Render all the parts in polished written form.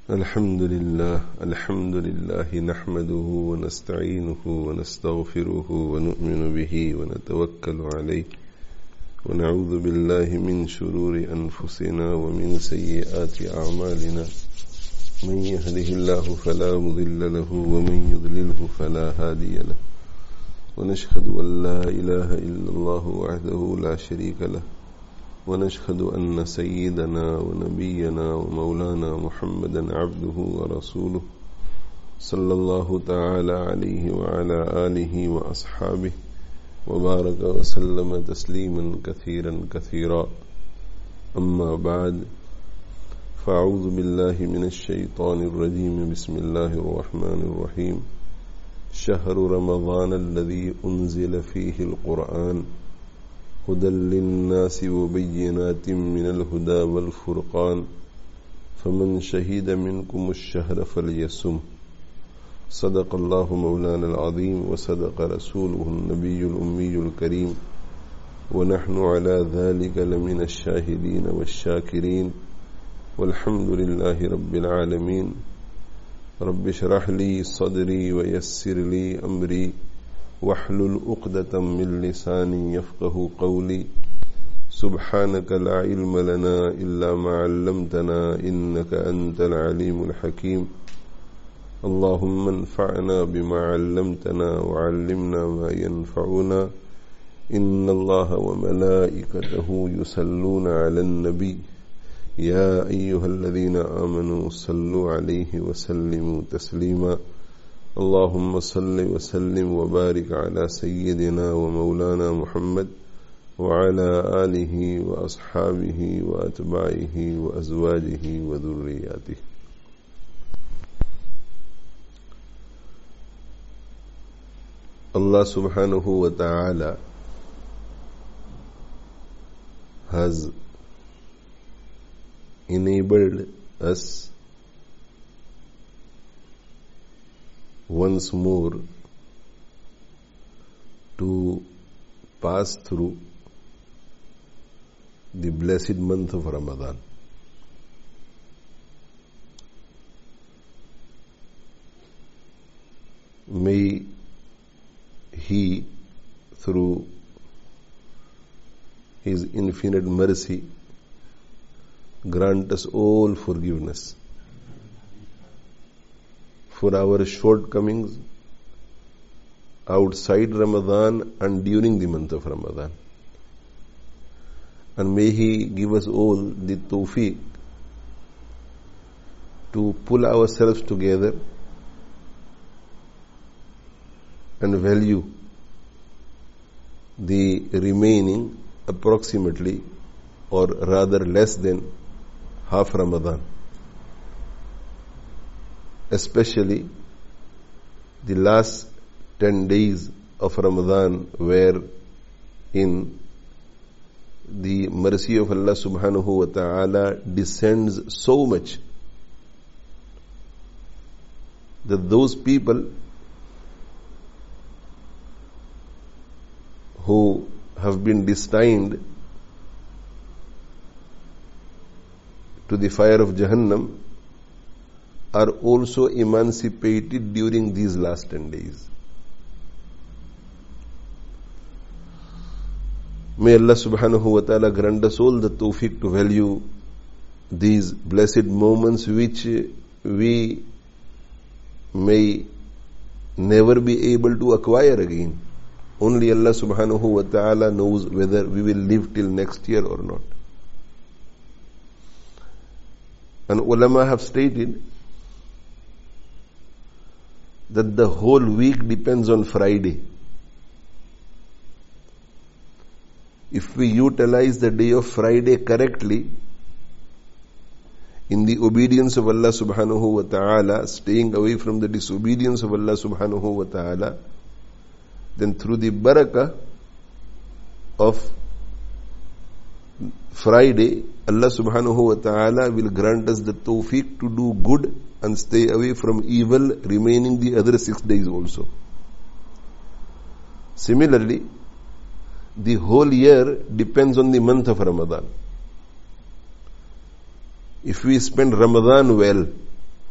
الحمد لله نحمده ونستعينه ونستغفره ونؤمن به ونتوكل عليه ونعوذ بالله من شرور أنفسنا ومن سيئات أعمالنا من يهده الله فلا مضل له ومن يضلله فلا هادي له ونشهد أن لا إله إلا الله وحده لا شريك له ونشهد أن سيدنا ونبينا ومولانا محمدا عبده ورسوله صلى الله تعالى عليه وعلى آله وأصحابه وبارك وسلم تسليما كثيرا أما بعد فأعوذ بالله من الشيطان الرجيم بسم الله الرحمن الرحيم شهر رمضان الذي أنزل فيه القرآن هدى للناس وبينات من الهدى والفرقان فمن شهد منكم الشهر فليصم صدق الله مولانا العظيم وصدق رسوله النبي الأمي الكريم ونحن على ذلك لمن الشاهدين والشاكرين والحمد لله رب العالمين رب اشرح لي صدري ويسر لي أمري واحلل عقدة من لساني يفقه قولي سبحانك لا علم لنا إلا ما علمتنا إنك أنت العليم الحكيم اللهم انفعنا بما علمتنا وعلمنا ما ينفعنا إن الله وملائكته يصلون على النبي يا أيها الذين آمنوا صلوا عليه وسلموا تسليما اللهم صل وسلم وبارك على سيدنا ومولانا محمد وعلى آله وأصحابه وأتباعه وأزواجه وذرياته. Allah subhanahu wa ta'ala has enabled us once more to pass through the blessed month of Ramadan. May He, through His infinite mercy, grant us all forgiveness for our shortcomings outside Ramadan and during the month of Ramadan. And may He give us all the tawfiq to pull ourselves together and value the remaining approximately or rather less than half Ramadan, especially the last 10 days of Ramadan, where in the mercy of Allah subhanahu wa ta'ala descends so much that those people who have been destined to the fire of Jahannam are also emancipated during these last 10 days. May Allah subhanahu wa ta'ala grant us all the tawfiq to value these blessed moments which we may never be able to acquire again. Only Allah subhanahu wa ta'ala knows whether we will live till next year or not. And ulama have stated that the whole week depends on Friday. If we utilize the day of Friday correctly, in the obedience of Allah subhanahu wa ta'ala, staying away from the disobedience of Allah subhanahu wa ta'ala, then through the barakah of Friday, Allah subhanahu wa ta'ala will grant us the tawfiq to do good and stay away from evil remaining the other 6 days also. Similarly, the whole year depends on the month of Ramadan. If we spend Ramadan well,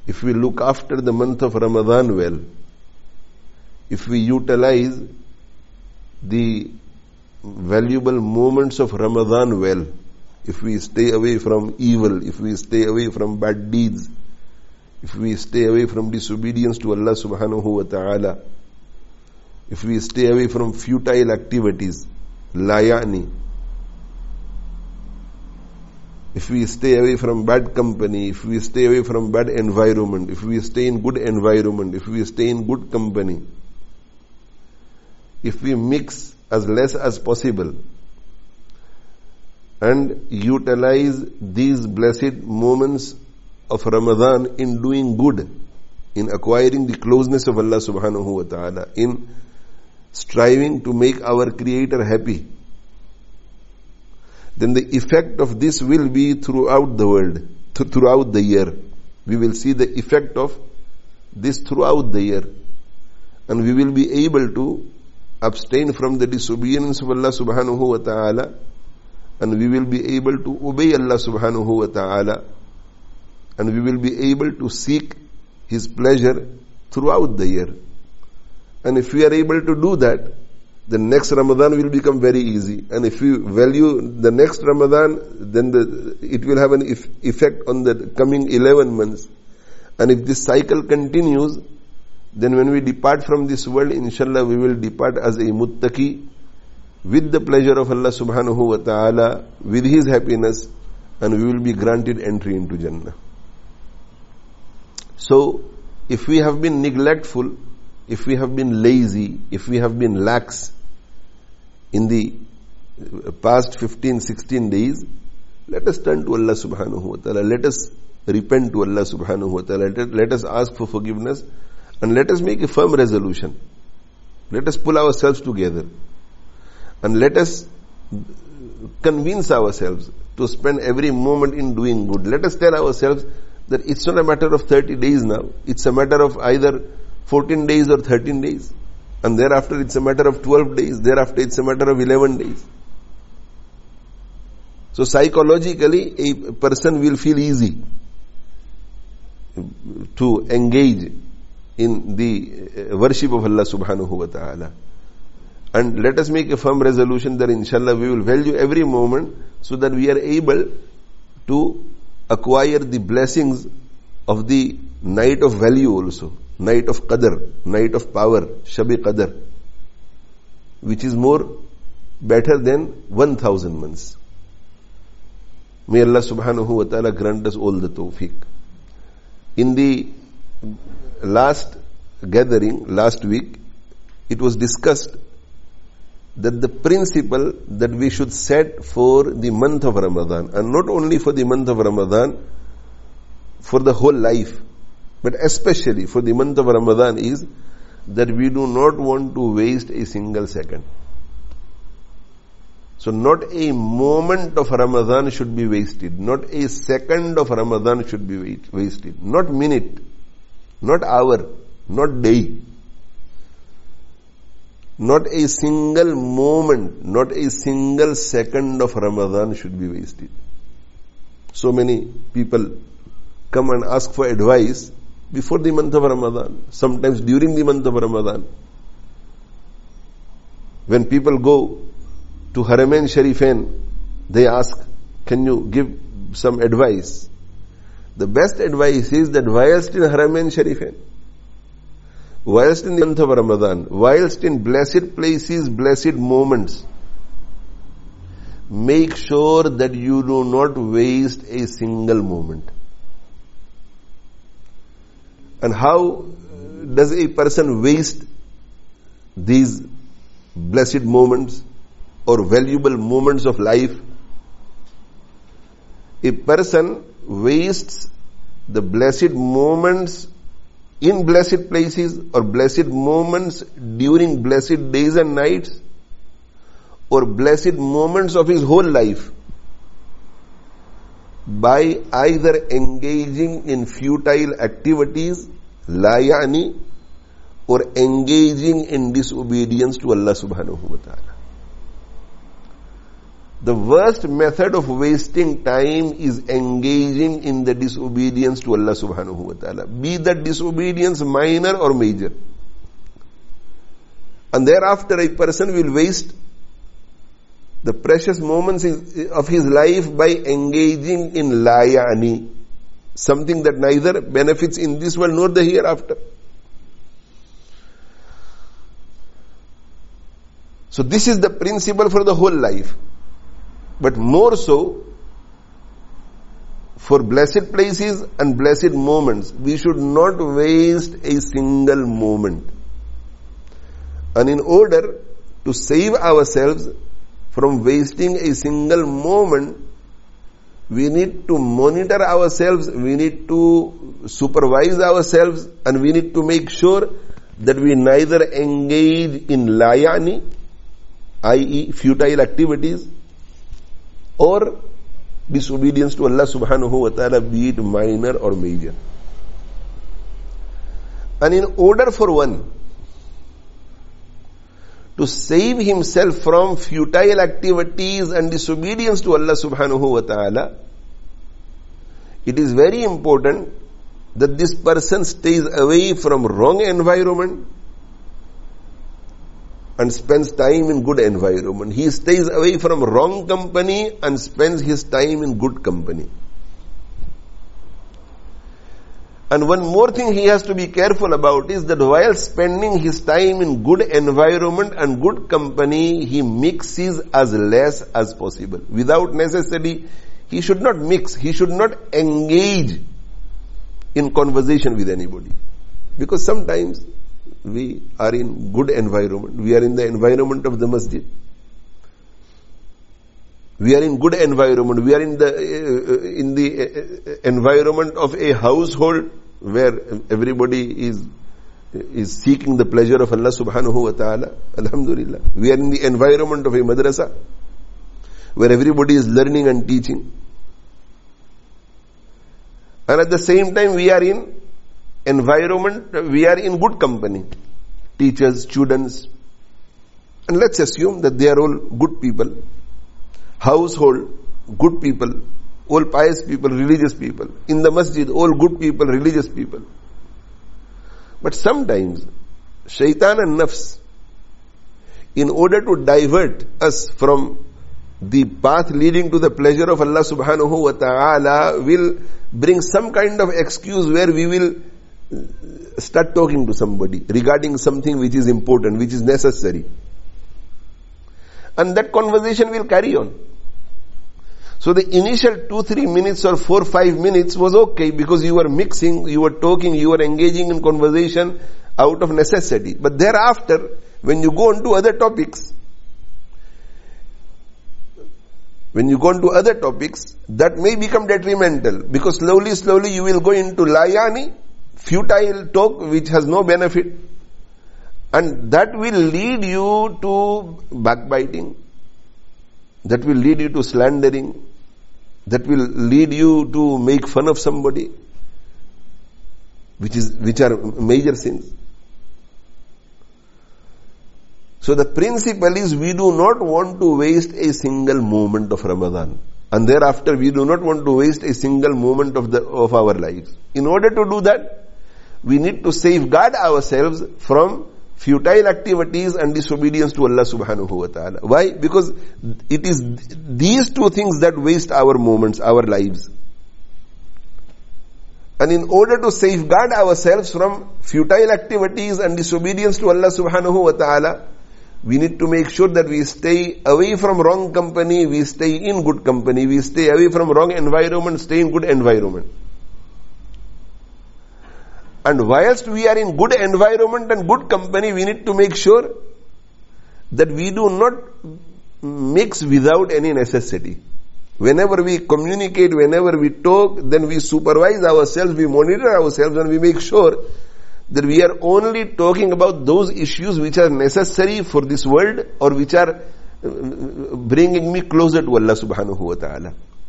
if we look after the month of Ramadan well, if we utilize the valuable moments of Ramadan well, if we stay away from evil, if we stay away from bad deeds, if we stay away from disobedience to Allah subhanahu wa ta'ala, if we stay away from futile activities, la ya'ni, if we stay away from bad company, if we stay away from bad environment, if we stay in good environment, if we stay in good company, if we mix as less as possible and utilize these blessed moments of Ramadan in doing good, in acquiring the closeness of Allah subhanahu wa ta'ala, in striving to make our Creator happy, then the effect of this will be throughout the world, throughout the year. We will see the effect of this throughout the year. And we will be able to abstain from the disobedience of Allah subhanahu wa ta'ala, and we will be able to obey Allah subhanahu wa ta'ala, and we will be able to seek His pleasure throughout the year. And if we are able to do that, the next Ramadan will become very easy. And if we value the next Ramadan, then it will have an effect on the coming 11 months. And if this cycle continues, then when we depart from this world, inshallah, we will depart as a muttaqi, with the pleasure of Allah subhanahu wa ta'ala, with His happiness, and we will be granted entry into Jannah. So, if we have been neglectful, if we have been lazy, if we have been lax in the past 15, 16 days, let us turn to Allah subhanahu wa ta'ala. Let us repent to Allah subhanahu wa ta'ala. Let us ask for forgiveness, and let us make a firm resolution. Let us pull ourselves together, and let us convince ourselves to spend every moment in doing good. Let us tell ourselves that it's not a matter of 30 days now. It's a matter of either 14 days or 13 days. And thereafter it's a matter of 12 days. Thereafter it's a matter of 11 days. So psychologically, a person will feel easy to engage in the worship of Allah subhanahu wa ta'ala. And let us make a firm resolution that inshallah we will value every moment so that we are able to acquire the blessings of the night of value also. Night of Qadr, night of power, Shab-e Qadr, which is more better than 1000 months. May Allah subhanahu wa ta'ala grant us all the tawfiq. In the last gathering, last week, it was discussed that the principle that we should set for the month of Ramadan, and not only for the month of Ramadan, for the whole life, but especially for the month of Ramadan, is that we do not want to waste a single second. So not a moment of Ramadan should be wasted. Not a second of Ramadan should be wasted. Not minute, not hour, not day. Not a single moment, not a single second of Ramadan should be wasted. So many people come and ask for advice before the month of Ramadan, sometimes during the month of Ramadan. When people go to Haramain Sharifain, they ask, can you give some advice? The best advice is that whilst in Haramain Sharifain, whilst in the month of Ramadan, whilst in blessed places, blessed moments, make sure that you do not waste a single moment. And how does a person waste these blessed moments or valuable moments of life? A person wastes the blessed moments in blessed places or blessed moments during blessed days and nights or blessed moments of his whole life by either engaging in futile activities, la ya'ni, or engaging in disobedience to Allah subhanahu wa ta'ala. The worst method of wasting time is engaging in the disobedience to Allah subhanahu wa ta'ala. Be that disobedience minor or major. And thereafter a person will waste the precious moments of his life by engaging in layani, something that neither benefits in this world nor the hereafter. So this is the principle for the whole life. But more so, for blessed places and blessed moments, we should not waste a single moment. And in order to save ourselves from wasting a single moment, we need to monitor ourselves, we need to supervise ourselves, and we need to make sure that we neither engage in layani, i.e. futile activities, or disobedience to Allah subhanahu wa ta'ala, be it minor or major. And in order for one to save himself from futile activities and disobedience to Allah subhanahu wa ta'ala, it is very important that this person stays away from wrong environment and spends time in good environment. He stays away from wrong company and spends his time in good company. And one more thing he has to be careful about is that while spending his time in good environment and good company, he mixes as less as possible. Without necessity, he should not mix, he should not engage in conversation with anybody. Because sometimes we are in good environment. We are in the environment of the masjid. We are in good environment. We are in the environment of a household where everybody is seeking the pleasure of Allah subhanahu wa ta'ala. Alhamdulillah. We are in the environment of a madrasa where everybody is learning and teaching. And at the same time we are in environment, we are in good company. Teachers, students. And let's assume that they are all good people. Household, good people. All pious people, religious people. In the masjid, all good people, religious people. But sometimes, shaitan and nafs, in order to divert us from the path leading to the pleasure of Allah subhanahu wa ta'ala, will bring some kind of excuse where we will start talking to somebody regarding something which is important, which is necessary. And that conversation will carry on. So the initial 2-3 minutes or 4-5 minutes was okay because you were mixing, you were talking, you were engaging in conversation out of necessity. But thereafter, when you go on to other topics, that may become detrimental because slowly you will go into layani, futile talk which has no benefit, and that will lead you to backbiting, that will lead you to slandering, that will lead you to make fun of somebody, which are major sins. So the principle is we do not want to waste a single moment of Ramadan, and thereafter we do not want to waste a single moment of our lives. In order to do that, we need to safeguard ourselves from futile activities and disobedience to Allah subhanahu wa ta'ala. Why? Because it is these two things that waste our moments, our lives. And in order to safeguard ourselves from futile activities and disobedience to Allah subhanahu wa ta'ala, we need to make sure that we stay away from wrong company, we stay in good company, we stay away from wrong environment, stay in good environment. And whilst we are in good environment and good company, we need to make sure that we do not mix without any necessity. Whenever we communicate, whenever we talk, then we supervise ourselves, we monitor ourselves, and we make sure that we are only talking about those issues which are necessary for this world or which are bringing me closer to Allah subhanahu wa ta'ala.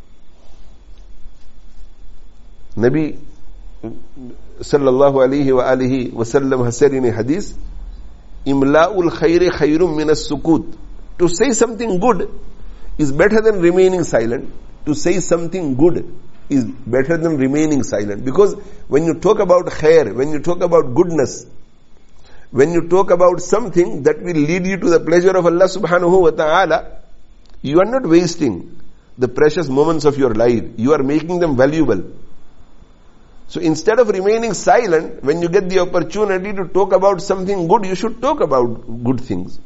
Nabi sallallahu alayhi wa alihi wa sallam has said in a hadith, Imla'ul khayri khayrum min as-sukut. To say something good is better than remaining silent. To say something good is better than remaining silent. Because when you talk about khair, when you talk about goodness, when you talk about something that will lead you to the pleasure of Allah subhanahu wa ta'ala, you are not wasting the precious moments of your life. You are making them valuable. So instead of remaining silent, when you get the opportunity to talk about something good, you should talk about good things.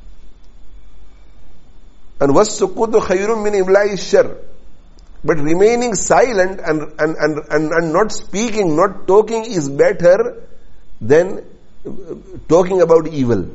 And وَالسُّكُوتُ خَيْرٌ مِّنْ إِمْلَاءِ الشَّرِّ. But remaining silent and not speaking, not talking is better than talking about evil.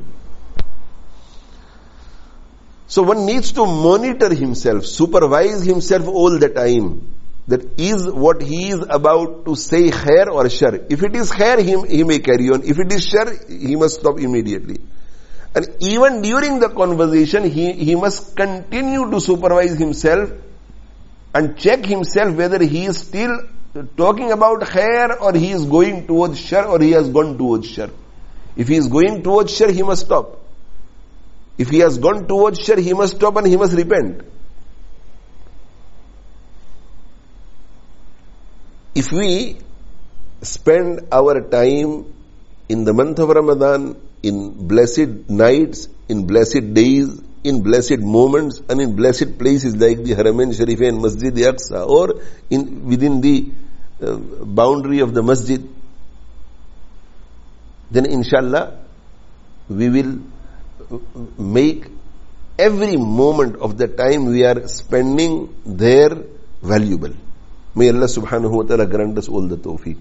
So one needs to monitor himself, supervise himself all the time. That is what he is about to say khair or shar. If it is khair, he may carry on. If it is shar, he must stop immediately. And even during the conversation, he must continue to supervise himself and check himself whether he is still talking about khair or he is going towards shar or he has gone towards shar. If he is going towards shar, he must stop. If he has gone towards shar, he must stop and he must repent. If we spend our time in the month of Ramadan, in blessed nights, in blessed days, in blessed moments, and in blessed places like the Haramain Sharifain, Masjid Aqsa, or within the boundary of the masjid, then inshallah we will make every moment of the time we are spending there valuable. May Allah subhanahu wa ta'ala grant us all the tawfiq.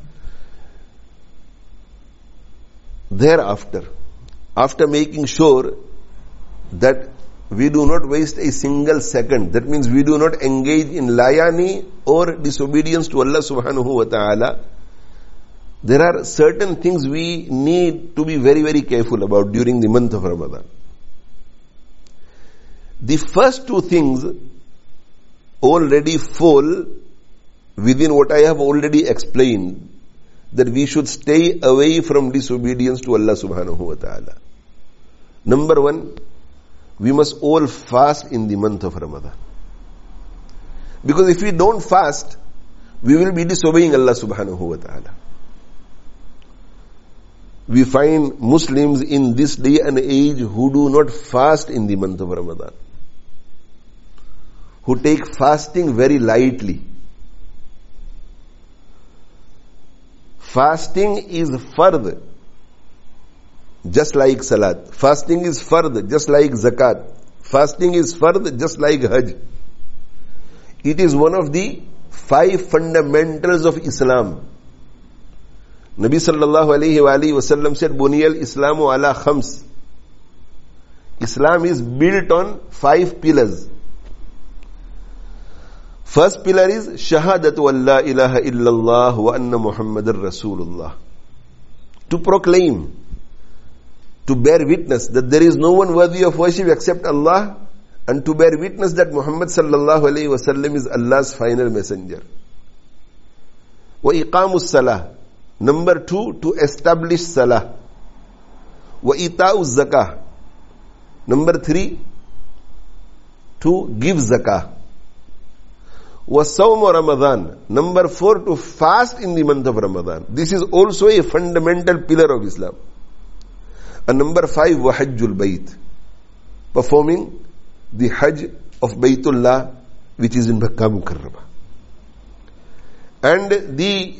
Thereafter, after making sure that we do not waste a single second, that means we do not engage in layani or disobedience to Allah subhanahu wa ta'ala, there are certain things we need to be very, very careful about during the month of Ramadan. The first two things already fall within what I have already explained, that we should stay away from disobedience to Allah subhanahu wa ta'ala. Number one, we must all fast in the month of Ramadan. Because if we don't fast, we will be disobeying Allah subhanahu wa ta'ala. We find Muslims in this day and age who do not fast in the month of Ramadan, who take fasting very lightly. Fasting is fard, just like salat. Fasting is fard, just like zakat. Fasting is fard, just like hajj. It is one of the 5 fundamentals of Islam. Nabi sallallahu alayhi wa sallam said, Buniyal Islamu ala khams. Islam is built on 5 pillars. First pillar is Shahadatu an la ilaha illallah wa anna Muhammadar Rasulullah. To proclaim, to bear witness that there is no one worthy of worship except Allah, and to bear witness that Muhammad sallallahu alayhi wa sallam is Allah's final messenger. Wa iqamus salah. Number 2, to establish salah. Wa ita'uz zakah. Number 3, to give zakah. وَالصَّوْمُ Ramadan. Number 4, to fast in the month of Ramadan. This is also a fundamental pillar of Islam. And number 5, وَحَجُّ الْبَيْتِ. Performing the Hajj of Baytullah, which is in Makkah Mukarramah. And the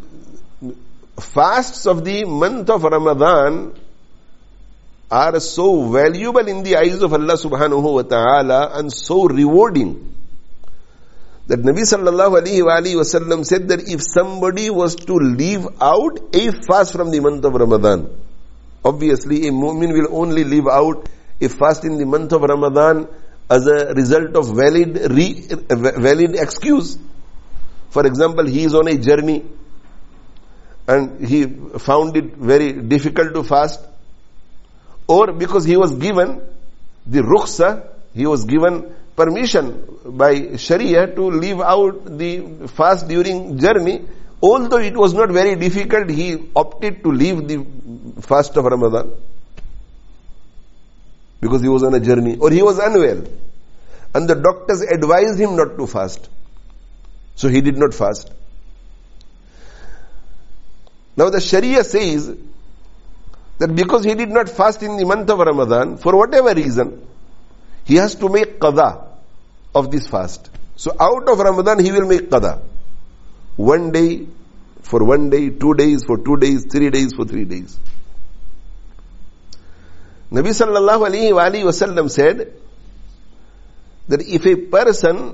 fasts of the month of Ramadan are so valuable in the eyes of Allah subhanahu wa ta'ala and so rewarding, that Nabi sallallahu alayhi wa sallam said that if somebody was to leave out a fast from the month of Ramadan, obviously a mu'min will only leave out a fast in the month of Ramadan as a result of valid excuse. For example, he is on a journey and he found it very difficult to fast, or because he was given the rukhsa, he was given permission by Sharia to leave out the fast during journey. Although it was not very difficult, he opted to leave the fast of Ramadan because he was on a journey or he was unwell. and the doctors advised him not to fast. So he did not fast. Now the Sharia says that because he did not fast in the month of Ramadan, for whatever reason, he has to make qada of this fast. So out of Ramadan he will make qada. 1 day for 1 day, 2 days for 2 days, 3 days for 3 days. Nabi sallallahu alayhi wa sallam said that if a person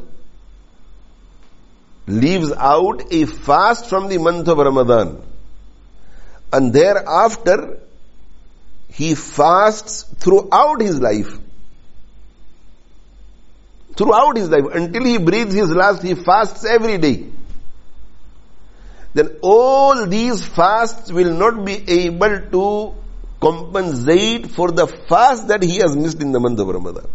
leaves out a fast from the month of Ramadan and thereafter he fasts throughout his life, until he breathes his last, he fasts every day, then all these fasts will not be able to compensate for the fast that he has missed in the month of Ramadan.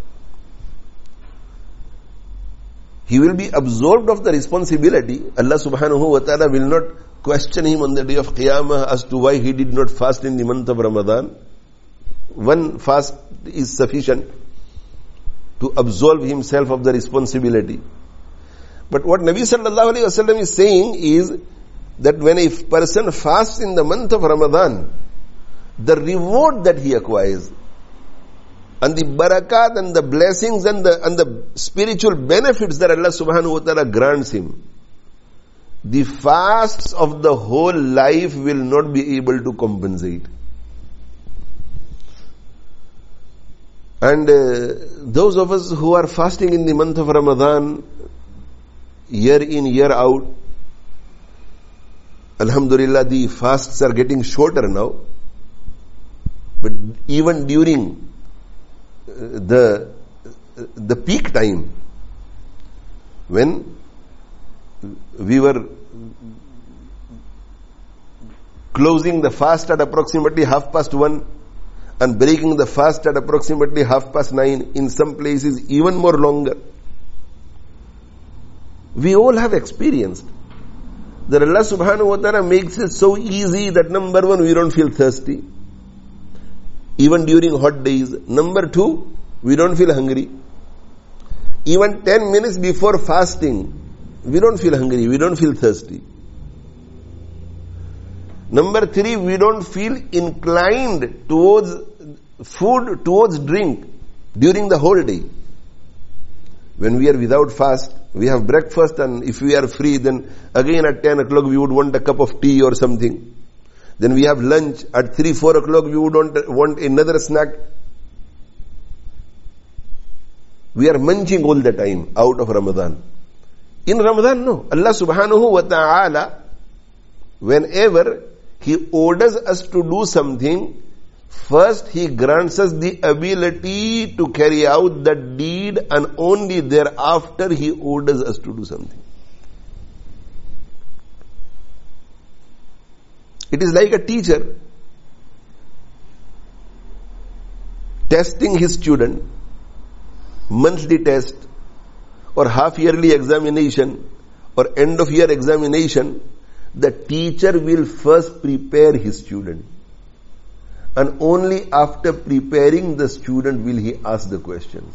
He will be absolved of the responsibility. Allah subhanahu wa ta'ala will not question him on the day of Qiyamah as to why he did not fast in the month of Ramadan. One fast is sufficient to absolve himself of the responsibility. But what Nabi sallallahu alayhi wa sallam is saying is that when a person fasts in the month of Ramadan, the reward that he acquires, and the barakat and the blessings and the spiritual benefits that Allah subhanahu wa ta'ala grants him, the fasts of the whole life will not be able to compensate. And those of us who are fasting in the month of Ramadan, year in, year out, alhamdulillah, the fasts are getting shorter now. But even during the peak time, when we were closing the fast at approximately 1:30 and breaking the fast at approximately 9:30, in some places even more longer, we all have experienced that Allah subhanahu wa ta'ala makes it so easy that number one, we don't feel thirsty even during hot days. Number two, we don't feel hungry. Even 10 minutes before fasting, we don't feel hungry, we don't feel thirsty. Number three, we don't feel inclined towards food, towards drink during the whole day. When we are without fast, we have breakfast, and if we are free, then again at 10 o'clock we would want a cup of tea or something. Then we have lunch. At 3-4 o'clock we would want another snack. We are munching all the time out of Ramadan. In Ramadan, no. Allah subhanahu wa ta'ala, whenever He orders us to do something, first He grants us the ability to carry out that deed, and only thereafter He orders us to do something. It is like a teacher testing his student, monthly test or half-yearly examination or end-of-year examination. The teacher will first prepare his student, and only after preparing the student will he ask the questions.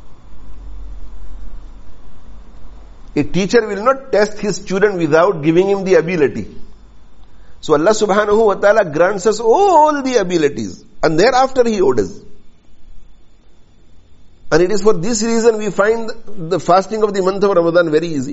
A teacher will not test his student without giving him the ability. So Allah subhanahu wa ta'ala grants us all the abilities, and thereafter He orders. And it is for this reason we find the fasting of the month of Ramadan very easy.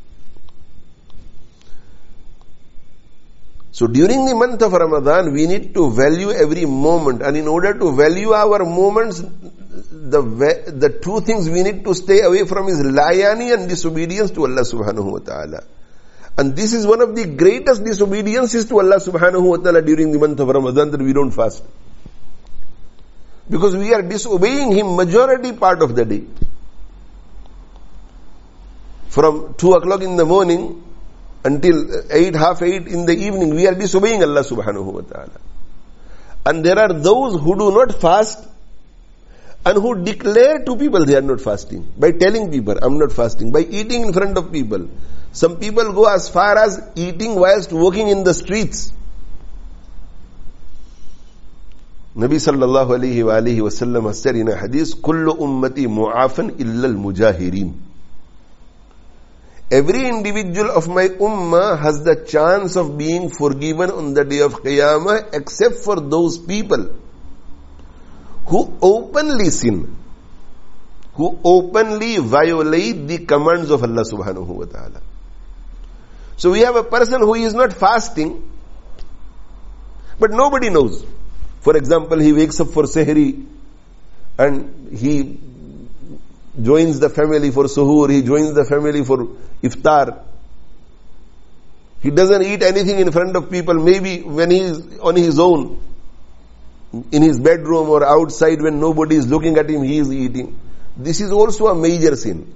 So during the month of Ramadan, we need to value every moment, and in order to value our moments, the two things we need to stay away from is layani and disobedience to Allah subhanahu wa ta'ala. And this is one of the greatest disobediences to Allah subhanahu wa ta'ala during the month of Ramadan, that we don't fast. Because we are disobeying Him majority part of the day. From 2 o'clock in the morning until 8, half 8 in the evening, we are disobeying Allah subhanahu wa ta'ala. And there are those who do not fast and who declare to people they are not fasting by telling people, I'm not fasting, by eating in front of people. Some people go as far as eating whilst walking in the streets. Nabi sallallahu alayhi wa alihi wasallam has said in a hadith, kullu ummati mu'afan illa al-mujahirin. Every individual of my ummah has the chance of being forgiven on the day of Qiyamah, except for those people who openly sin, who openly violate the commands of Allah subhanahu wa ta'ala. So we have a person who is not fasting, but nobody knows. For example, he wakes up for Sehri and he joins the family for Suhoor, he joins the family for Iftar. He doesn't eat anything in front of people, maybe when he is on his own, in his bedroom or outside when nobody is looking at him, he is eating. This is also a major sin.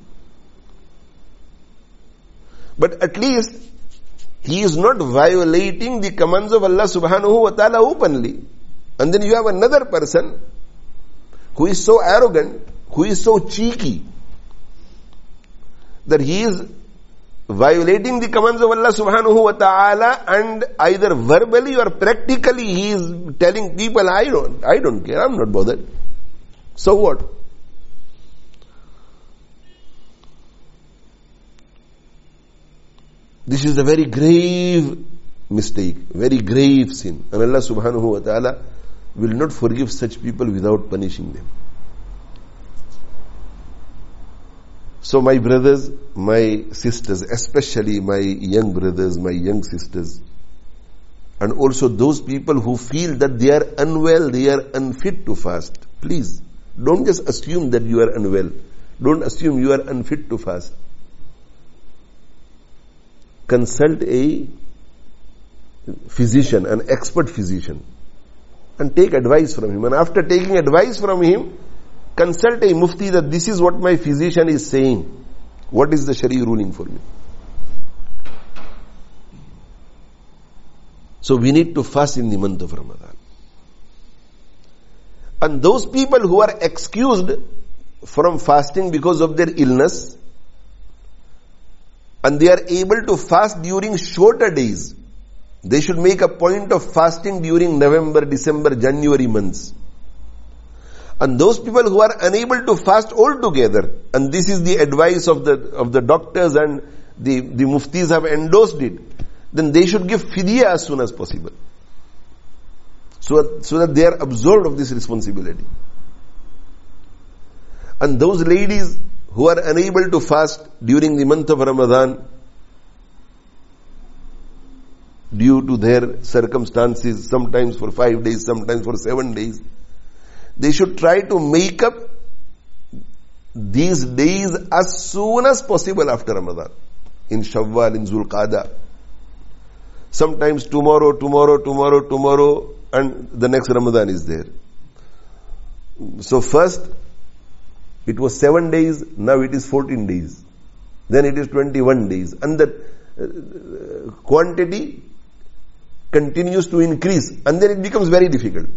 But at least he is not violating the commands of Allah subhanahu wa ta'ala openly. And then you have another person who is so arrogant, who is so cheeky, that he is violating the commands of Allah subhanahu wa ta'ala, and either verbally or practically he is telling people, I don't care, I'm not bothered. So what? This is a very grave mistake, very grave sin. And Allah subhanahu wa ta'ala will not forgive such people without punishing them. So my brothers, my sisters, especially my young brothers, my young sisters, and also those people who feel that they are unwell, they are unfit to fast, please, don't just assume that you are unwell. Don't assume you are unfit to fast. Consult a physician, an expert physician, and take advice from him. And after taking advice from him, consult a mufti that this is what my physician is saying. What is the Sharia ruling for me? So we need to fast in the month of Ramadan. And those people who are excused from fasting because of their illness, and they are able to fast during shorter days, they should make a point of fasting during November, December, January months. And those people who are unable to fast altogether, and this is the advice of the doctors and the muftis have endorsed it, then they should give fidya as soon as possible. So that they are absolved of this responsibility. And those ladies who are unable to fast during the month of Ramadan due to their circumstances, sometimes for 5 days, sometimes for 7 days, they should try to make up these days as soon as possible after Ramadan. In Shawwal, in Zulqa'dah. Sometimes tomorrow, and the next Ramadan is there. So first, it was 7 days, now it is 14 days. Then it is 21 days. And the quantity continues to increase. And then it becomes very difficult.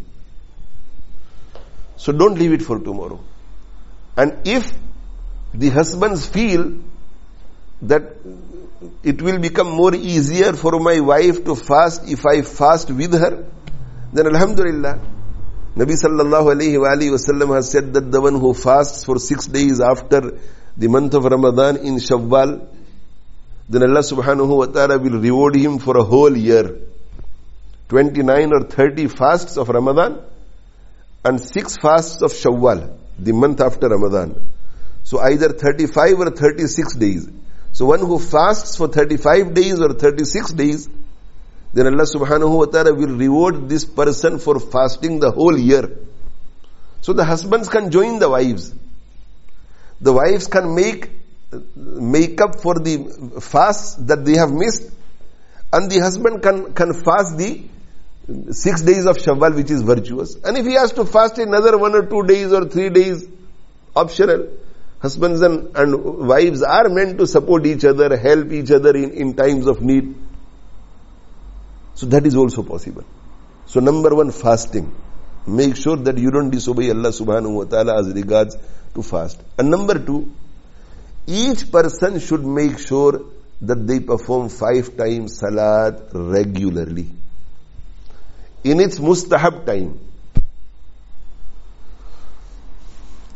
So don't leave it for tomorrow. And if the husbands feel that it will become more easier for my wife to fast if I fast with her, then Alhamdulillah. Nabi sallallahu alayhi wa alihi wasallam has said that the one who fasts for 6 days after the month of Ramadan in Shawwal, then Allah subhanahu wa ta'ala will reward him for a whole year. 29 or 30 fasts of Ramadan and 6 fasts of Shawwal, the month after Ramadan. So either 35 or 36 days. So one who fasts for 35 days or 36 days, then Allah subhanahu wa ta'ala will reward this person for fasting the whole year. So the husbands can join the wives. The wives can make up for the fasts that they have missed, and the husband can fast the 6 days of Shawwal, which is virtuous. And if he has to fast another 1 or 2 days or 3 days, optional. Husbands and wives are meant to support each other, help each other in times of need. So that is also possible. So number 1, fasting. Make sure that you don't disobey Allah subhanahu wa ta'ala as regards to fast. And number 2, each person should make sure that they perform 5 times salat regularly. In its mustahab time.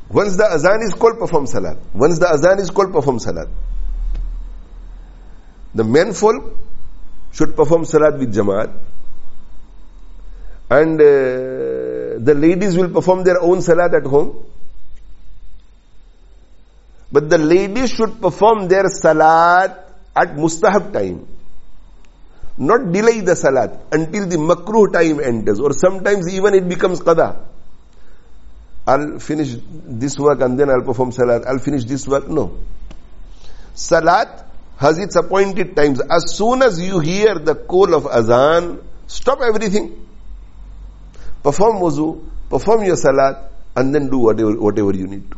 Once the azan is called, perform salat. Once the azan is called, perform salat. The men folk should perform salat with jamaat. And the ladies will perform their own salat at home. But the ladies should perform their salat at mustahab time. Not delay the salat until the makruh time enters. Or sometimes even it becomes qada. I'll finish this work and then I'll perform salat. I'll finish this work. No. Salat has its appointed times. As soon as you hear the call of azan, stop everything. Perform wuzu, perform your salat, and then do whatever you need to.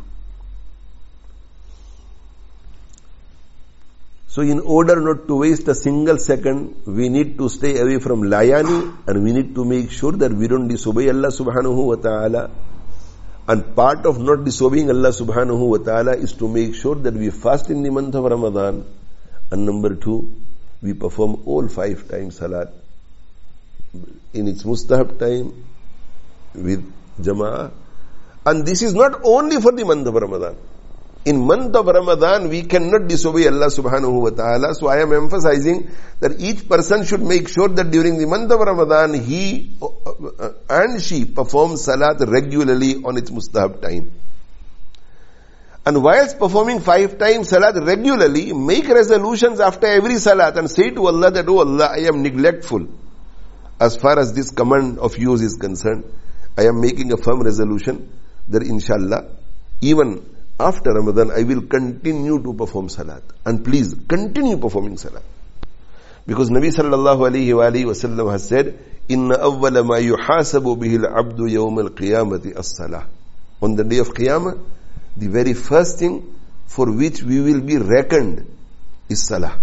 So in order not to waste a single second, we need to stay away from layani, and we need to make sure that we don't disobey Allah subhanahu wa ta'ala. And part of not disobeying Allah subhanahu wa ta'ala is to make sure that we fast in the month of Ramadan. And number 2, we perform all 5 times salat in its mustahab time with jama'ah. And this is not only for the month of Ramadan. In month of Ramadan, we cannot disobey Allah subhanahu wa ta'ala. So I am emphasizing that each person should make sure that during the month of Ramadan, he and she performs salat regularly on its mustahab time. And whilst performing 5 times salat regularly, make resolutions after every salat and say to Allah that, oh Allah, I am neglectful. As far as this command of yours is concerned, I am making a firm resolution that inshallah, even after Ramadan, I will continue to perform salat. And please, continue performing salat. Because Nabi sallallahu alayhi wa sallam has said, Inna awwala ma yuhasabu bihil abdu yawm al-qiyamati as-salah. On the day of Qiyamah, the very first thing for which we will be reckoned is salah.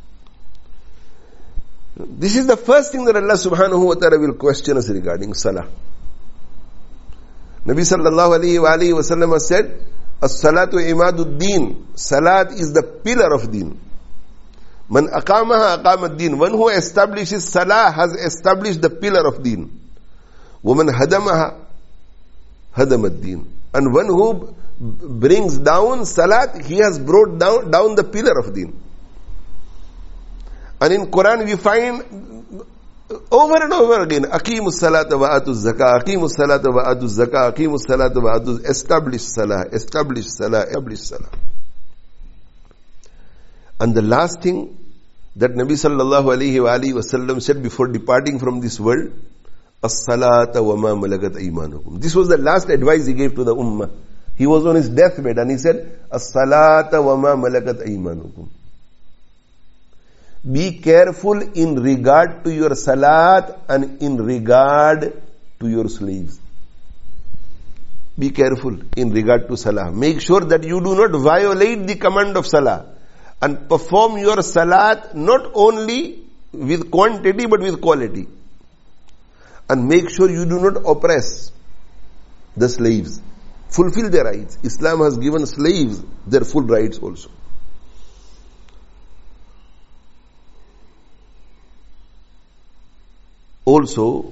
This is the first thing that Allah subhanahu wa ta'ala will question us regarding salah. Nabi sallallahu alayhi wa sallam has said, As-salatu imaduddin. Salat is the pillar of deen. Man aqamaha aqamad din. One who establishes salah has established the pillar of deen. Woman hadamaha hadamad din. And one who brings down salat, he has brought down the pillar of deen. And in Quran we find over and over again, Aqimus salata wa atuz zakah, Aqimus salata wa atuz zakah, Aqimus salata wa atuz, establish salah, establish salah, establish salah. And the last thing that Nabi sallallahu alayhi wa sallam said before departing from this world, as-salata wa ma malakat aymanukum. This was the last advice he gave to the ummah. He was on his deathbed and he said, as-salata wa ma malakat aymanukum. Be careful in regard to your salat and in regard to your slaves. Be careful in regard to salah. Make sure that you do not violate the command of salah. And perform your salat not only with quantity but with quality. And make sure you do not oppress the slaves. Fulfill their rights. Islam has given slaves their full rights also. Also,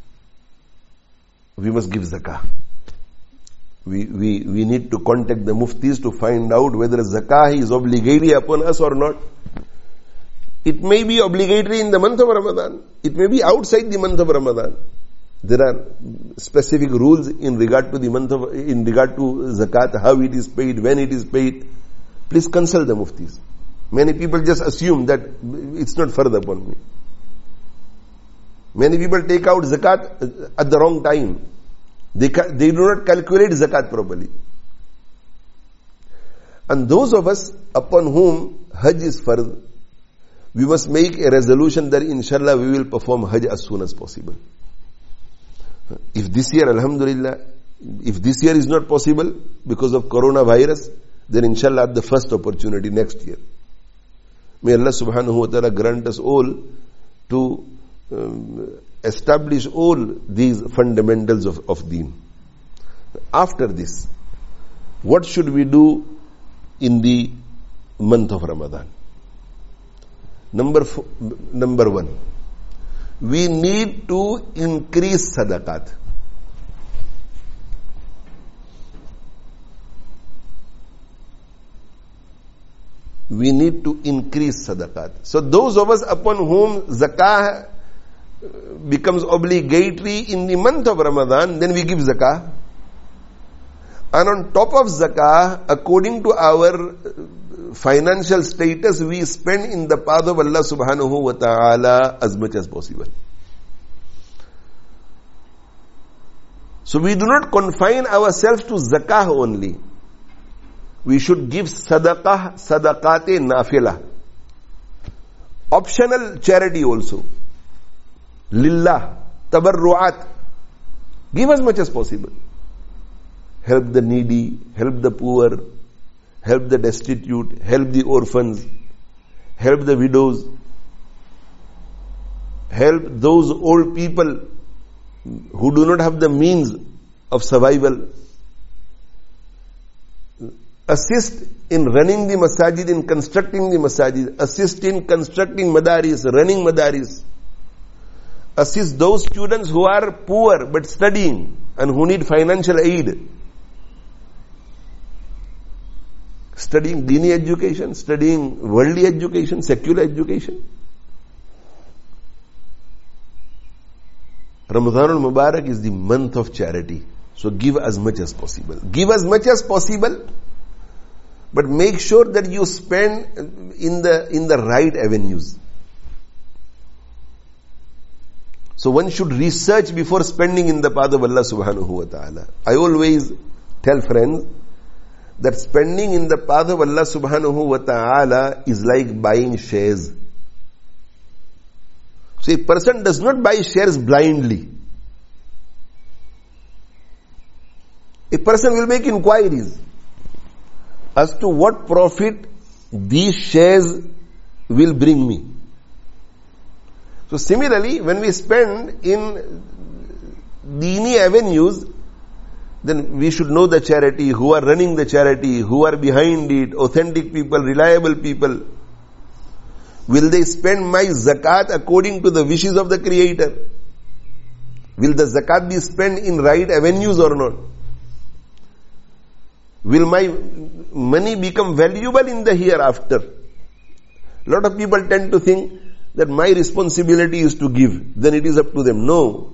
we must give zakah. We need to contact the muftis to find out whether zakah is obligatory upon us or not. It may be obligatory in the month of Ramadan. It may be outside the month of Ramadan. There are specific rules in regard to zakat, how it is paid, when it is paid. Please consult the muftis. Many people just assume that it's not fard upon me. Many people take out zakat at the wrong time. They do not calculate zakat properly. And those of us upon whom Hajj is fard, we must make a resolution that inshallah we will perform Hajj as soon as possible. If this year, alhamdulillah, if this year is not possible because of coronavirus, then inshallah at the first opportunity next year. May Allah subhanahu wa ta'ala grant us all to establish all these fundamentals of deen. After this, what should we do in the month of Ramadan? Number 1, we need to increase sadaqat. we need to increase sadaqat. So those of us upon whom zakah becomes obligatory in the month of Ramadan, then we give zakah. And on top of zakah, according to our financial status, we spend in the path of Allah subhanahu wa ta'ala as much as possible. So we do not confine ourselves to zakah only. We should give sadaqah, sadaqate nafila. Optional charity also. Lillah, tabarru'at. Give as much as possible. Help the needy, help the poor, help the destitute, help the orphans, help the widows, help those old people who do not have the means of survival. Assist in running the masajid, in constructing the masajid. Assist in constructing madaris, running madaris. Assist those students who are poor but studying and who need financial aid. Studying dini education, studying worldly education, secular education. Ramadan al-Mubarak is the month of charity. So give as much as possible. Give as much as possible, but make sure that you spend in the right avenues. So one should research before spending in the path of Allah subhanahu wa ta'ala. I always tell friends that spending in the path of Allah subhanahu wa ta'ala is like buying shares. So a person does not buy shares blindly. A person will make inquiries as to what profit these shares will bring me. So similarly, when we spend in dini avenues, then we should know the charity, who are running the charity, who are behind it, authentic people, reliable people. Will they spend my zakat according to the wishes of the Creator? Will the zakat be spent in right avenues or not? Will my money become valuable in the hereafter? A lot of people tend to think that my responsibility is to give, then it is up to them. No.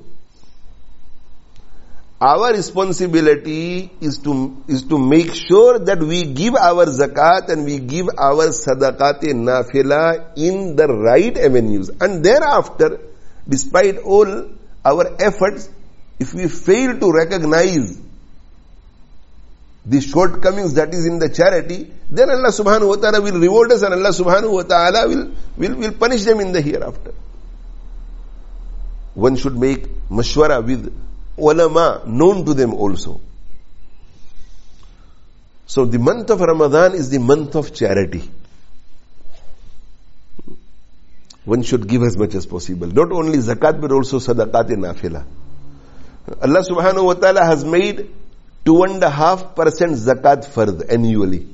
Our responsibility is to make sure that we give our zakat and we give our sadaqat-e nafila in the right avenues. And thereafter, despite all our efforts, if we fail to recognize the shortcomings that is in the charity, then Allah subhanahu wa ta'ala will reward us and Allah subhanahu wa ta'ala will punish them in the hereafter. One should make mashwara with ulama, known to them also. So the month of Ramadan is the month of charity. One should give as much as possible. Not only zakat but also sadaqat-e nafila. Allah subhanahu wa ta'ala has made 2.5% zakat fard annually.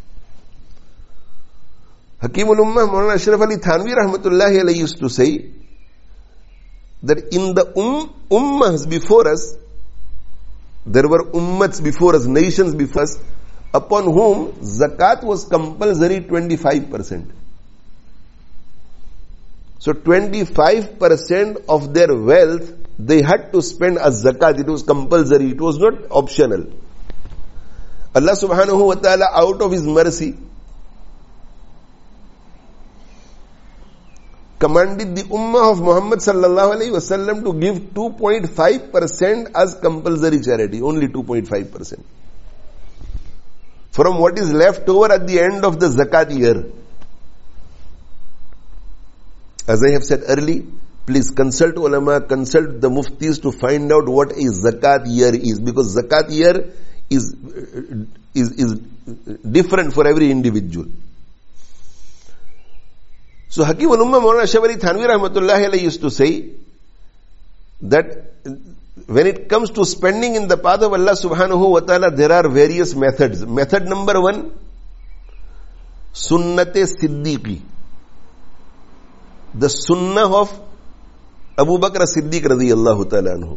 Hakimul Ummah Maulana Ashraf Ali Thanvi rahmatullahi alayhi used to say that in the ummahs before us, there were ummats before us, nations before us, upon whom zakat was compulsory 25%. So 25% of their wealth they had to spend as zakat. It was compulsory. It was not optional. Allah subhanahu wa ta'ala, out of His mercy, commanded the ummah of Muhammad sallallahu alayhi wasallam to give 2.5% as compulsory charity. Only 2.5%. From what is left over at the end of the zakat year. As I have said earlier, please consult ulama, consult the muftis to find out what a zakat year is, because zakat year is different for every individual. So Hakim al-Ummah Maulana Ashraf Ali Thanvi rahmatullahi alayhi used to say that when it comes to spending in the path of Allah subhanahu wa ta'ala, there are various methods. Method number 1, sunnate siddiqi, the sunnah of Abu Bakr as-Siddiq radiyallahu ta'ala anhu.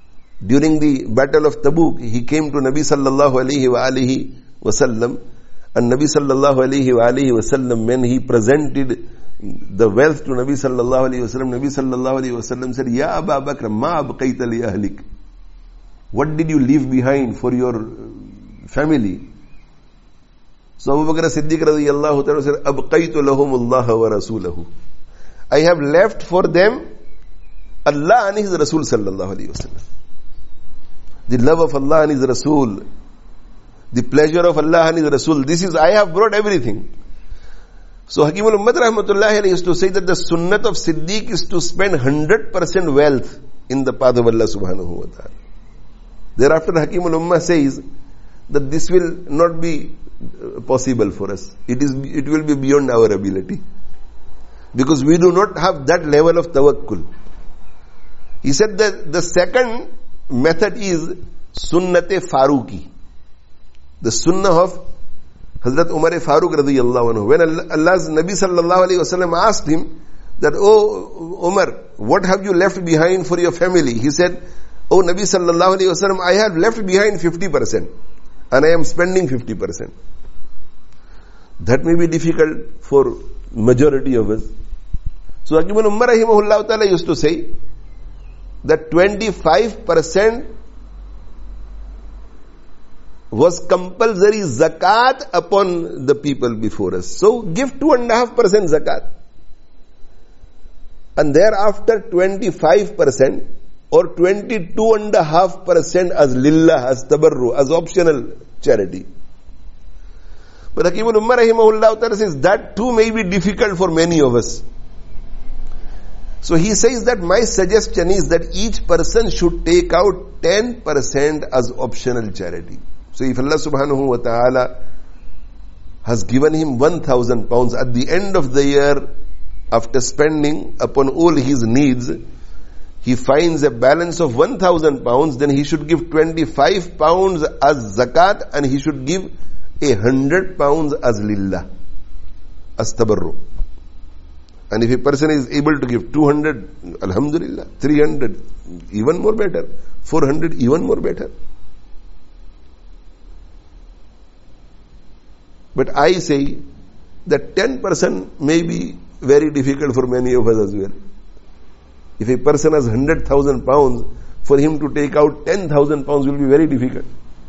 During the battle of Tabuk, he came to Nabi sallallahu alayhi wa alihi wasallam And Nabi sallallahu alayhi wa sallam, when he presented the wealth to Nabi sallallahu alayhi wa sallam, Nabi sallallahu alayhi wa sallam said, Ya Aba Bakr, ma abqayta li ahlik. What did you leave behind for your family? So Abu Bakr Siddiq radiyallahu ta'ala said, Abqaytu lahumullah wa rasulahu. I have left for them Allah and His Rasul sallallahu alayhi wa sallam. The love of Allah and His Rasul, the pleasure of Allah and His Rasul, this is, I have brought everything. So Hakim al-Ummah rahmatullahi alayhi used to say that the sunnat of Siddiq is to spend 100% wealth in the path of Allah subhanahu wa ta'ala. Thereafter Hakim al-Ummah says that this will not be possible for us. It will be beyond our ability. Because we do not have that level of tawakkul. He said that the second method is sunnat-e Faruqi. The sunnah of Hazrat Umar Farooq radiyallahu anhu. When Allah's Nabi sallallahu alayhi wa sallam asked him that, Oh Umar, what have you left behind for your family? He said, Oh Nabi sallallahu alayhi wa sallam, I have left behind 50% and I am spending 50%. That may be difficult for majority of us. So Hakim al-Ummah rahimahullah ta'ala used to say that 25% was compulsory zakat upon the people before us. So give 2.5% zakat. And thereafter 25% or 22.5% as lillah, as tabarru, as optional charity. But Hakim al-Ummah rahimahullah ta'ala says that too may be difficult for many of us. So he says that my suggestion is that each person should take out 10% as optional charity. So if Allah subhanahu wa ta'ala has given him 1,000 pounds at the end of the year, after spending upon all his needs, he finds a balance of 1,000 pounds, then he should give 25 pounds as zakat and he should give 100 pounds as lillah, as tabarru. And if a person is able to give 200, alhamdulillah, 300, even more better, 400, even more better. But I say that 10% may be very difficult for many of us as well. If a person has 100,000 pounds, for him to take out 10,000 pounds will be very difficult.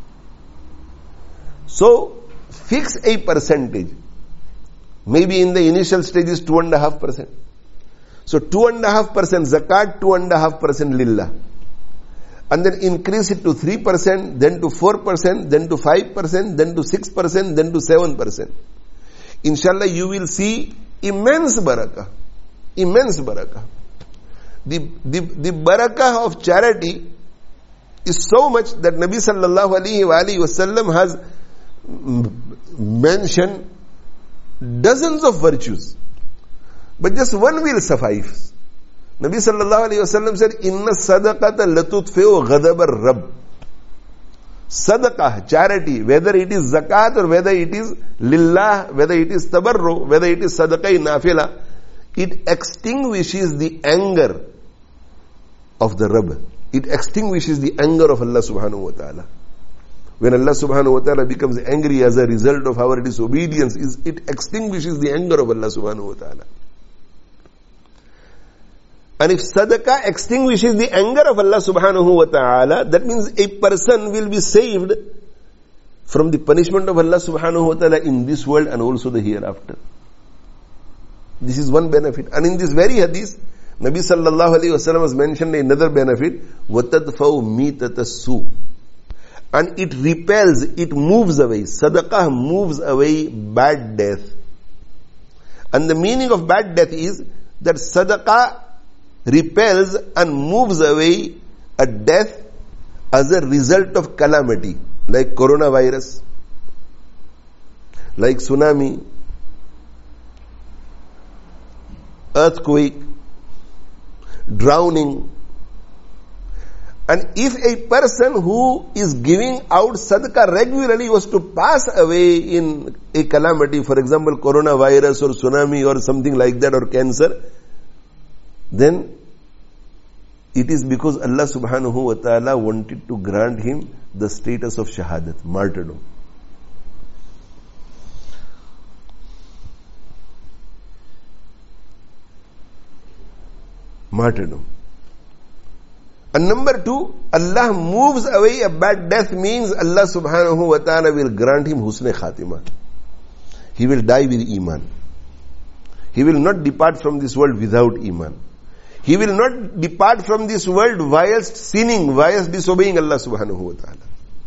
So, fix a percentage. Maybe in the initial stage is 2.5%. So 2.5% zakat, 2.5% lillah. And then increase it to 3%, then to 4%, then to 5%, then to 6%, then to 7%. Inshallah, you will see immense barakah. Immense barakah. The barakah of charity is so much that Nabi sallallahu alayhi wa sallam has mentioned dozens of virtues. But just one will suffice. Nabi sallallahu alayhi wa sallam said, Inna sadaqata latutfi'u ghadab ar-Rabb. Sadaqah, charity, whether it is zakat or whether it is lillah, whether it is tabarru, whether it is sadaqah nafila, it extinguishes the anger of the Rabb. It extinguishes the anger of Allah subhanahu wa ta'ala. When Allah subhanahu wa ta'ala becomes angry as a result of our disobedience, it extinguishes the anger of Allah subhanahu wa ta'ala. And if sadaqah extinguishes the anger of Allah subhanahu wa ta'ala, that means a person will be saved from the punishment of Allah subhanahu wa ta'ala in this world and also the hereafter. This is one benefit. And in this very hadith, Nabi sallallahu alayhi wa sallam has mentioned another benefit, وَتَدْفَوْ مِيتَةَ السُّوءِ. And it repels, it moves away. Sadaqah moves away bad death. And the meaning of bad death is that sadaqah repels and moves away a death as a result of calamity, like coronavirus, like tsunami, earthquake, drowning. And if a person who is giving out sadaqah regularly was to pass away in a calamity, for example, coronavirus or tsunami or something like that, or cancer, then it is because Allah subhanahu wa ta'ala wanted to grant him the status of shahadat, martyrdom. martyrdom. And number 2, Allah moves away a bad death means Allah subhanahu wa ta'ala will grant him husn khatimah. He will die with iman. He will not depart from this world without iman. He will not depart from this world whilst sinning, whilst disobeying Allah subhanahu wa ta'ala.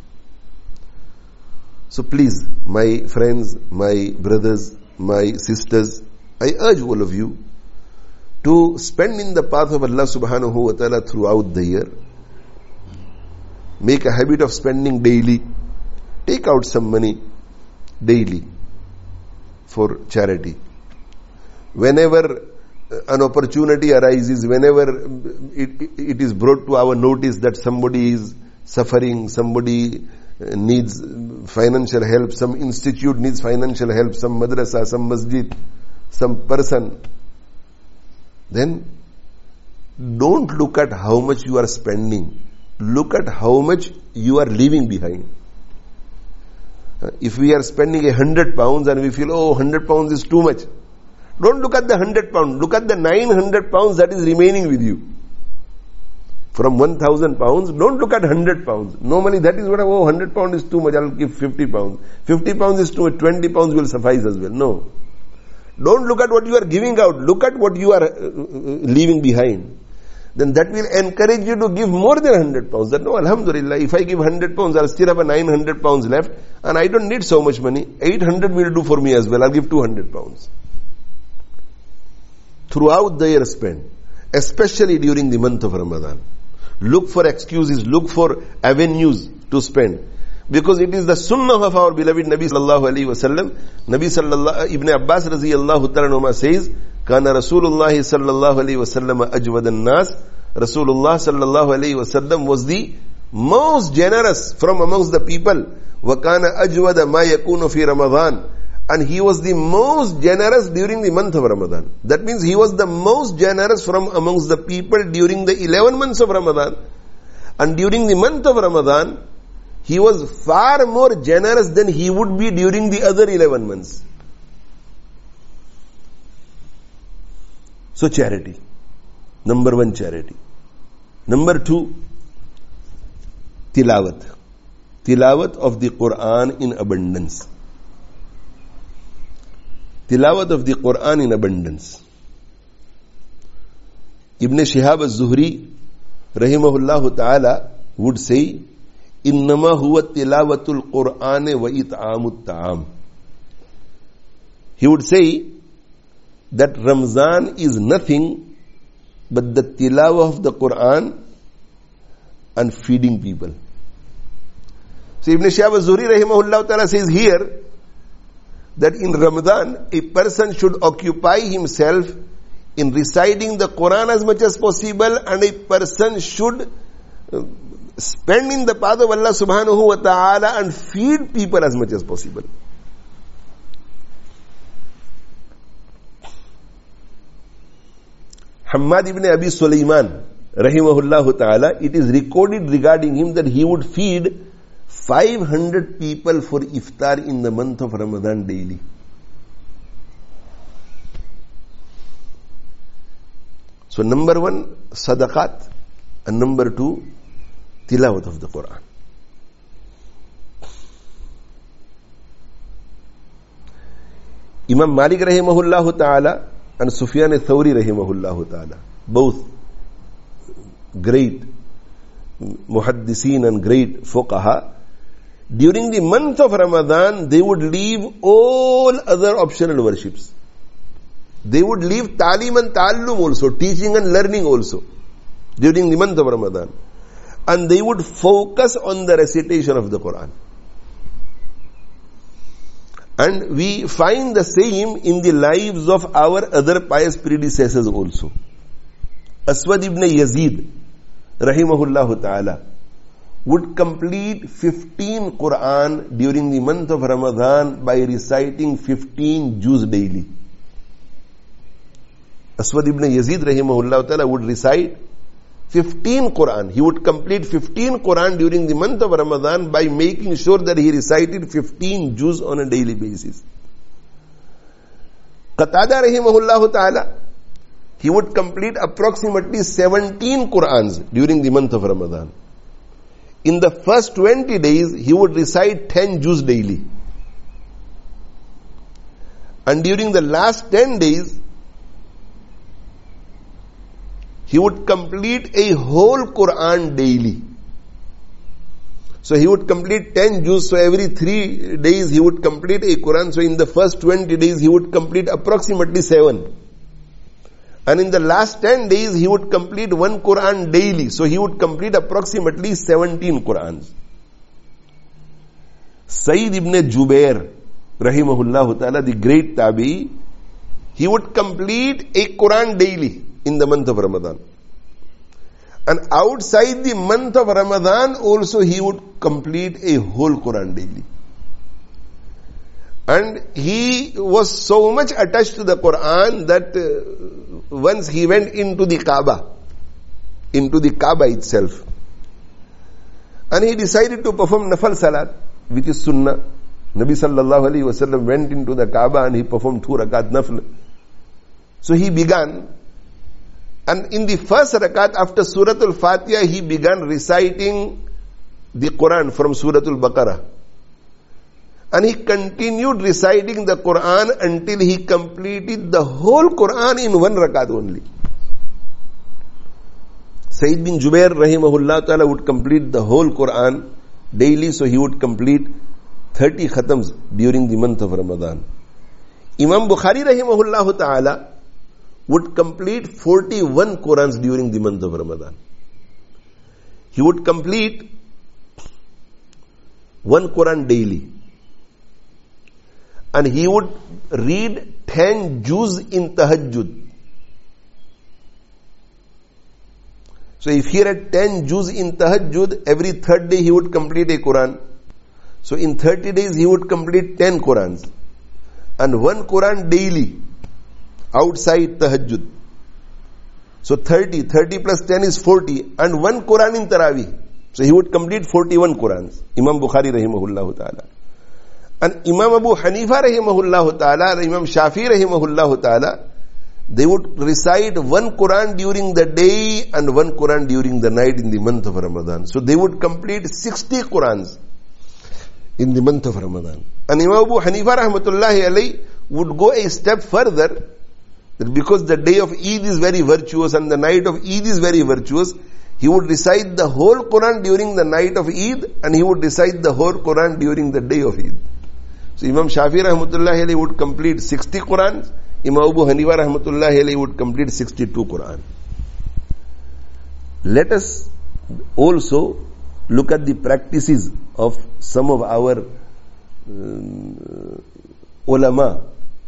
So please, my friends, my brothers, my sisters, I urge all of you to spend in the path of Allah subhanahu wa ta'ala throughout the year. Make a habit of spending daily. Take out some money daily for charity. Whenever an opportunity arises, whenever it is brought to our notice that somebody is suffering, somebody needs financial help, some institute needs financial help, some madrasa, some masjid, some person, then don't look at how much you are spending. Look at how much you are leaving behind. If we are spending £100 and we feel, £100 is too much, don't look at the £100. Look at the £900 that is remaining with you. From £1,000, don't look at £100. Normally that is what, £100 is too much, I'll give £50. £50 is too much, £20 will suffice as well. No. Don't look at what you are giving out. Look at what you are leaving behind. Then that will encourage you to give more than £100. That no, alhamdulillah, if I give £100, I'll still have a £900 left and I don't need so much money. 800 will do for me as well. I'll give £200. Throughout the year spend, especially during the month of Ramadan. Look for excuses, look for avenues to spend. Because it is the sunnah of our beloved Nabi sallallahu alayhi wa sallam. Nabi sallallahu, Ibn Abbas radiyallahu ta'ala says, Kana Rasulullah sallallahu alayhi wa sallam ajwad an-nas. Rasulullah sallallahu alayhi wa sallam was the most generous from amongst the people. Wa kana ajwad ma yakunu fi Ramadan. And he was the most generous during the month of Ramadan. That means he was the most generous from amongst the people during the 11 months of Ramadan. And during the month of Ramadan, he was far more generous than he would be during the other 11 months. So charity. Number 1, charity. Number 2, tilawat. Tilawat of the Quran in abundance. Tilawat of the Quran in abundance. Ibn Shihab al-Zuhri rahimahullah ta'ala would say, Innama huwa tilawatul Qur'an wa it'amut ta'am. He would say that Ramzan is nothing but the tilawah of the Quran and feeding people. So Ibn Shihab al-Zuhri rahimahullah ta'ala says here that in Ramadan a person should occupy himself in reciting the Quran as much as possible, and a person should spend in the path of Allah subhanahu wa ta'ala and feed people as much as possible. Hammad ibn Abi Sulaiman rahimahullah ta'ala, it is recorded regarding him that he would feed 500 people for iftar in the month of Ramadan daily. So number 1, sadaqat, and number 2, tilawat of the Quran. Imam Malik rahimahullah ta'ala and Sufyan al-Thawri rahimahullah ta'ala, both great muhaddiseen and great fuqaha, during the month of Ramadan, they would leave all other optional worships. They would leave talim and ta'allum also, teaching and learning also, during the month of Ramadan. And they would focus on the recitation of the Quran. And we find the same in the lives of our other pious predecessors also. Aswad ibn Yazid, rahimahullah ta'ala, would complete 15 Quran during the month of Ramadan by reciting 15 juz daily. Aswad ibn Yazid rahimahullah ta'ala would recite 15 Quran. He would complete 15 Quran during the month of Ramadan by making sure that he recited 15 juz on a daily basis. Qatada rahimahullah ta'ala, he would complete approximately 17 Qur'ans during the month of Ramadan. In the first 20 days, he would recite 10 juz daily. And during the last 10 days, he would complete a whole Qur'an daily. So he would complete 10 juz, so every 3 days he would complete a Qur'an. So in the first 20 days, he would complete approximately 7. And in the last 10 days, he would complete 1 Qur'an daily. So he would complete approximately 17 Qur'ans. Sayyid ibn Jubair, rahimahullah ta'ala, the great tabi'i, he would complete a Qur'an daily in the month of Ramadan. And outside the month of Ramadan also he would complete a whole Qur'an daily. And he was so much attached to the Qur'an that once he went into the Kaaba itself, and he decided to perform Nafal Salat, which is Sunnah. Nabi sallallahu alaihi wasallam went into the Kaaba and he performed 2 rakat Nafl. So he began, and in the first rakat after Surah Al-Fatiha, he began reciting the Quran from Surah Al-Baqarah. And he continued reciting the Quran until he completed the whole Quran in 1 rakat only. Sayyid bin Jubair rahimahullah ta'ala would complete the whole Quran daily, so he would complete 30 khatams during the month of Ramadan. Imam Bukhari rahimahullah ta'ala would complete 41 Qurans during the month of Ramadan. He would complete 1 Quran daily. And he would read 10 juz in tahajjud. So if he read 10 juz in tahajjud, every third day he would complete a Quran. So in 30 days he would complete 10 Qurans. And 1 Quran daily outside tahajjud. So 30 plus 10 is 40. And 1 Quran in Taraweeh. So he would complete 41 Qurans. Imam Bukhari rahimahullah ta'ala. And Imam Abu Hanifa rahimahullah ta'ala and Imam Shafi rahimahullah ta'ala, they would recite 1 Quran during the day and 1 Quran during the night in the month of Ramadan. So they would complete 60 Qurans in the month of Ramadan. And Imam Abu Hanifa rahmatullahi alayhi would go a step further, that because the day of Eid is very virtuous and the night of Eid is very virtuous, he would recite the whole Quran during the night of Eid and he would recite the whole Quran during the day of Eid. So Imam Shafi rahmatullahi alayhi would complete 60 Qurans, Imam Abu Hanifa rahmatullahi alayhi would complete 62 Quran. Let us also look at the practices of some of our ulama,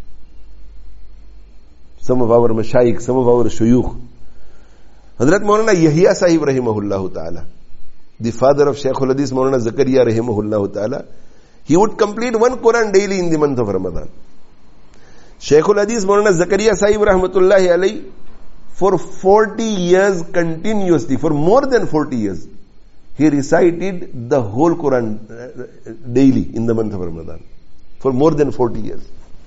some of our mashayikh, some of our shuyukh. Hazrat Maulana Yahya Sahib rahimahullah ta'ala, the father of Shaykh al-Hadith Maulana Zakaria rahimahullah ta'ala, he would complete 1 Quran daily in the month of Ramadan. Shaykh al-Hadith Maulana Zakaria Sahib rahmatullahi alayhi, for 40 years continuously, for more than 40 years, he recited the whole Quran daily in the month of Ramadan. For more than 40 years.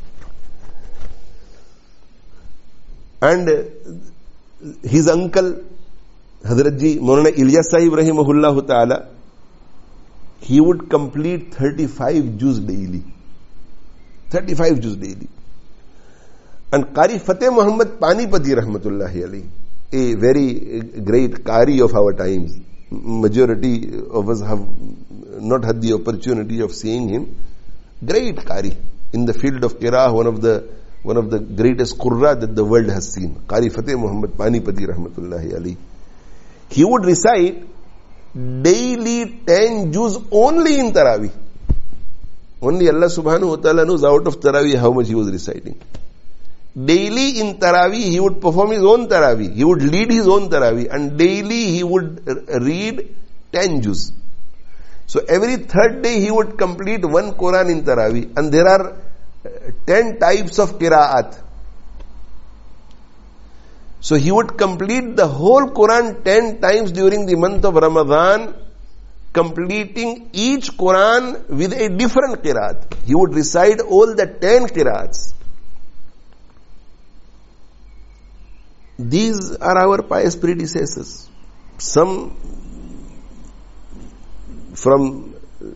And his uncle, Hazrat Ji, Maulana Ilyas Sahib rahimahullah ta'ala, he would complete 35 juz daily. 35 juz daily. And Qari Fateh Muhammad Panipati rahmatullahi alayhi, a very great Qari of our times. Majority of us have not had the opportunity of seeing him. Great Qari in the field of Qira'ah, one of the greatest Qurra that the world has seen. Qari Fateh Muhammad Panipati rahmatullahi alayhi. He would recite daily 10 juz only in Taraweeh. Only Allah subhanahu wa ta'ala knows out of Taraweeh how much he was reciting. Daily in Taraweeh, he would perform his own Taraweeh. He would lead his own Taraweeh. And daily he would read 10 juz. So every third day he would complete 1 Quran in Taraweeh. And there are 10 types of Qira'at. So he would complete the whole Quran 10 times during the month of Ramadan, completing each Quran with a different Qira'at. He would recite all the 10 Qira'ats. these are our pious predecessors. Some from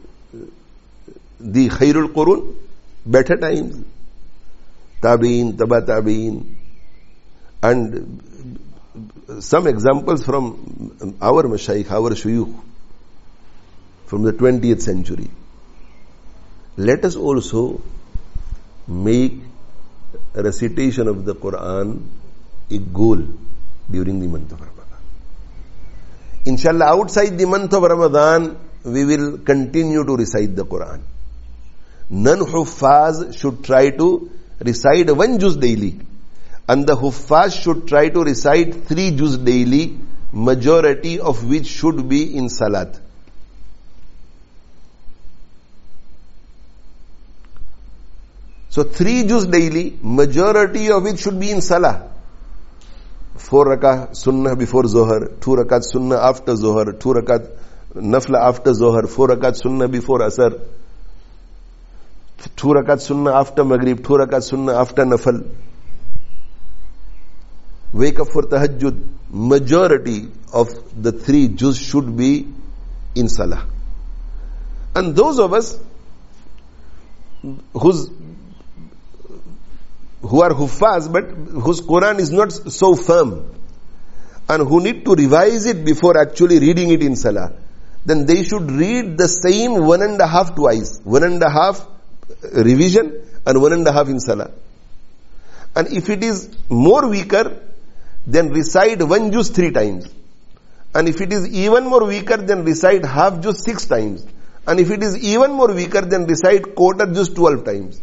the Khairul Qurun, better times, Tabi'in, Taba Tabi'in, and some examples from our Mashayikh, our Shuyukh, from the 20th century. Let us also make a recitation of the Quran a goal during the month of Ramadan. Inshallah, outside the month of Ramadan, we will continue to recite the Quran. Non-Huffaz should try to recite one juz daily, and the Huffaz should try to recite 3 juz daily, majority of which should be in Salat. So 3 juz daily, majority of it should be in Salah. 4 rakah sunnah before Zohar, 2 rakat sunnah after Zohar, 2 rakat nafla after Zohar, 4 rakat sunnah before Asar, 2 rakat sunnah after Maghrib, 2 rakat sunnah after Nafal. Wake up for Tahajjud. Majority of the 3 juz should be in Salah. And those of us who are Huffaz but whose Quran is not so firm and who need to revise it before actually reading it in Salah, then they should read the same 1.5 twice. 1.5 revision and 1.5 in Salah. And if it is more weaker, then recite 1 juz 3 times. And if it is even more weaker, then recite half juz 6 times. And if it is even more weaker, then recite quarter juz 12 times.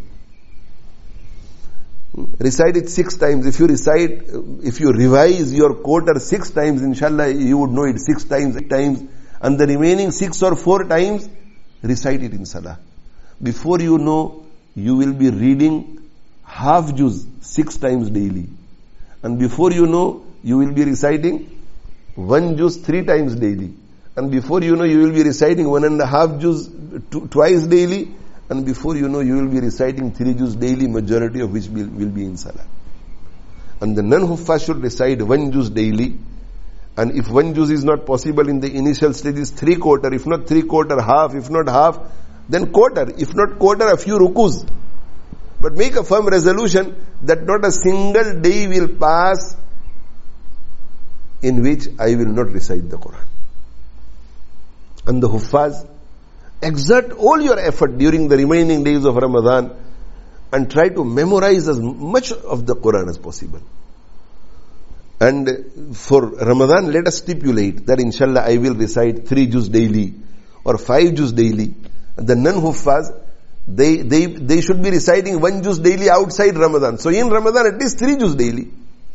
Recite it 6 times. If you revise your quarter 6 times, inshallah, you would know it 6 times, 8 times. And the remaining 6 or 4 times, recite it in Salah. Before you know, you will be reading half juz 6 times daily. And before you know, you will be reciting 1 juz 3 times daily. And before you know, you will be reciting 1.5 juz twice daily. And before you know, you will be reciting 3 juz daily, majority of which will be in Salah. And the non-Huffaz should recite 1 juz daily. And if 1 juz is not possible in the initial stages, 3/4, if not 3/4, half, if not half, then quarter, if not quarter, a few rukus. But make a firm resolution that not a single day will pass in which I will not recite the Quran. And the Huffaz, exert all your effort during the remaining days of Ramadan and try to memorize as much of the Quran as possible. And for Ramadan, let us stipulate that inshallah I will recite 3 juz daily or 5 juz daily. The non-Huffaz, they should be reciting 1 juz daily outside Ramadan. So in Ramadan, at least 3 juz daily.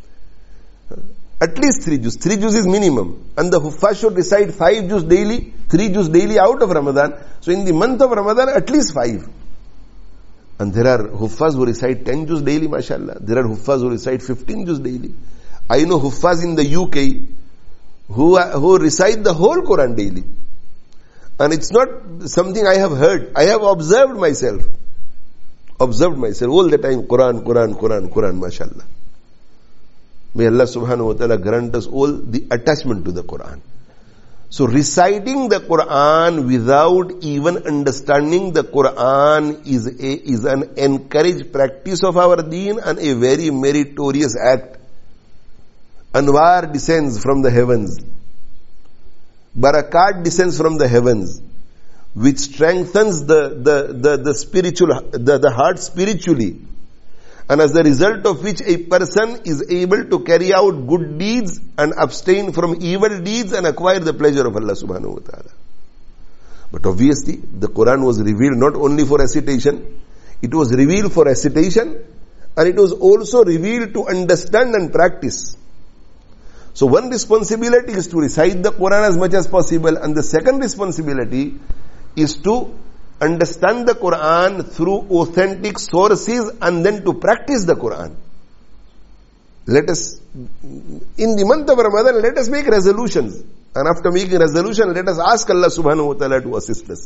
At least 3 juz. 3 juz is minimum. And the Huffaz should recite 5 juz daily, 3 juz daily out of Ramadan. So in the month of Ramadan, at least 5. And there are Huffaz who recite 10 juz daily, mashallah. There are Huffaz who recite 15 juz daily. I know Huffaz in the UK who recite the whole Quran daily. And it's not something I have heard. I have observed myself. All the time, Quran, mashallah. May Allah subhanahu wa ta'ala grant us all the attachment to the Quran. So reciting the Quran without even understanding the Quran is an encouraged practice of our deen and a very meritorious act. Anwar descends from the heavens. Barakat descends from the heavens, which strengthens the spiritual, the heart spiritually. And as a result of which a person is able to carry out good deeds and abstain from evil deeds and acquire the pleasure of Allah subhanahu wa ta'ala. But obviously, the Quran was revealed not only for recitation, it was revealed for recitation and it was also revealed to understand and practice. So one responsibility is to recite the Quran as much as possible, and the second responsibility is to understand the Quran through authentic sources and then to practice the Quran. Let us, in the month of Ramadan, let us make resolutions. And after making resolution, let us ask Allah subhanahu wa ta'ala to assist us.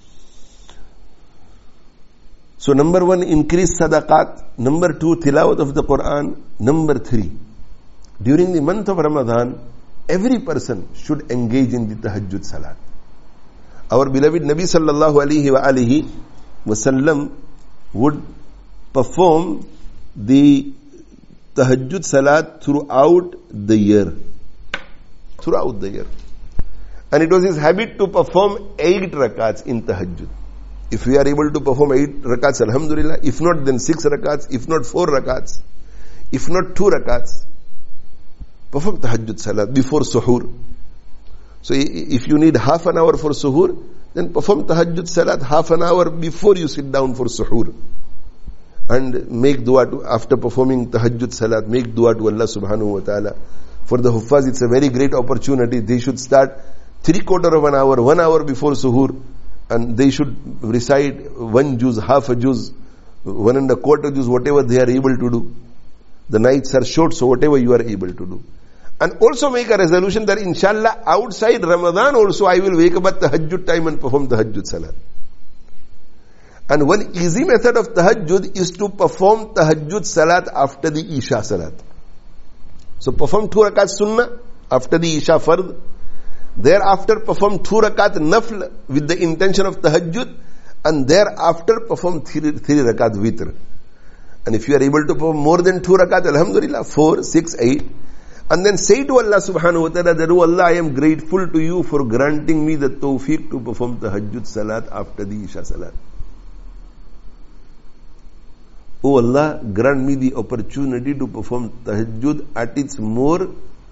So number 1, increase sadaqat. Number 2, tilawat of the Quran. Number 3, during the month of Ramadan, every person should engage in the tahajjud salat. Our beloved Nabi sallallahu alaihi wasallam would perform the tahajjud salat throughout the year. Throughout the year. And it was his habit to perform 8 rakats in tahajjud. If we are able to perform 8 rakats, alhamdulillah. If not, then 6 rakats. If not, 4 rakats. If not, 2 rakats. Perform tahajjud salat before suhoor. So if you need half an hour for suhoor, then perform tahajjud salat half an hour before you sit down for suhoor. And make dua after performing tahajjud salat, make dua to Allah subhanahu wa ta'ala. For the huffaz, it's a very great opportunity. They should start 3/4 of an hour, 1 hour before suhoor, and they should recite 1 juz, half a juz, 1 1/4 juz, whatever they are able to do. The nights are short, so whatever you are able to do. And also make a resolution that inshallah outside Ramadan also I will wake up at tahajjud time and perform tahajjud salat. And one easy method of tahajjud is to perform tahajjud salat after the Isha salat. So perform 2 rakat sunnah after the Isha fard. Thereafter perform 2 rakat nafl with the intention of tahajjud. And thereafter perform 3 rakat witr. And if you are able to perform more than 2 rakat, alhamdulillah, 4, 6, 8. And then say to Allah subhanahu wa ta'ala that, oh Allah, I am grateful to you for granting me the tawfiq to perform tahajjud salat after the Isha salat. Oh Allah, grant me the opportunity to perform tahajjud at its more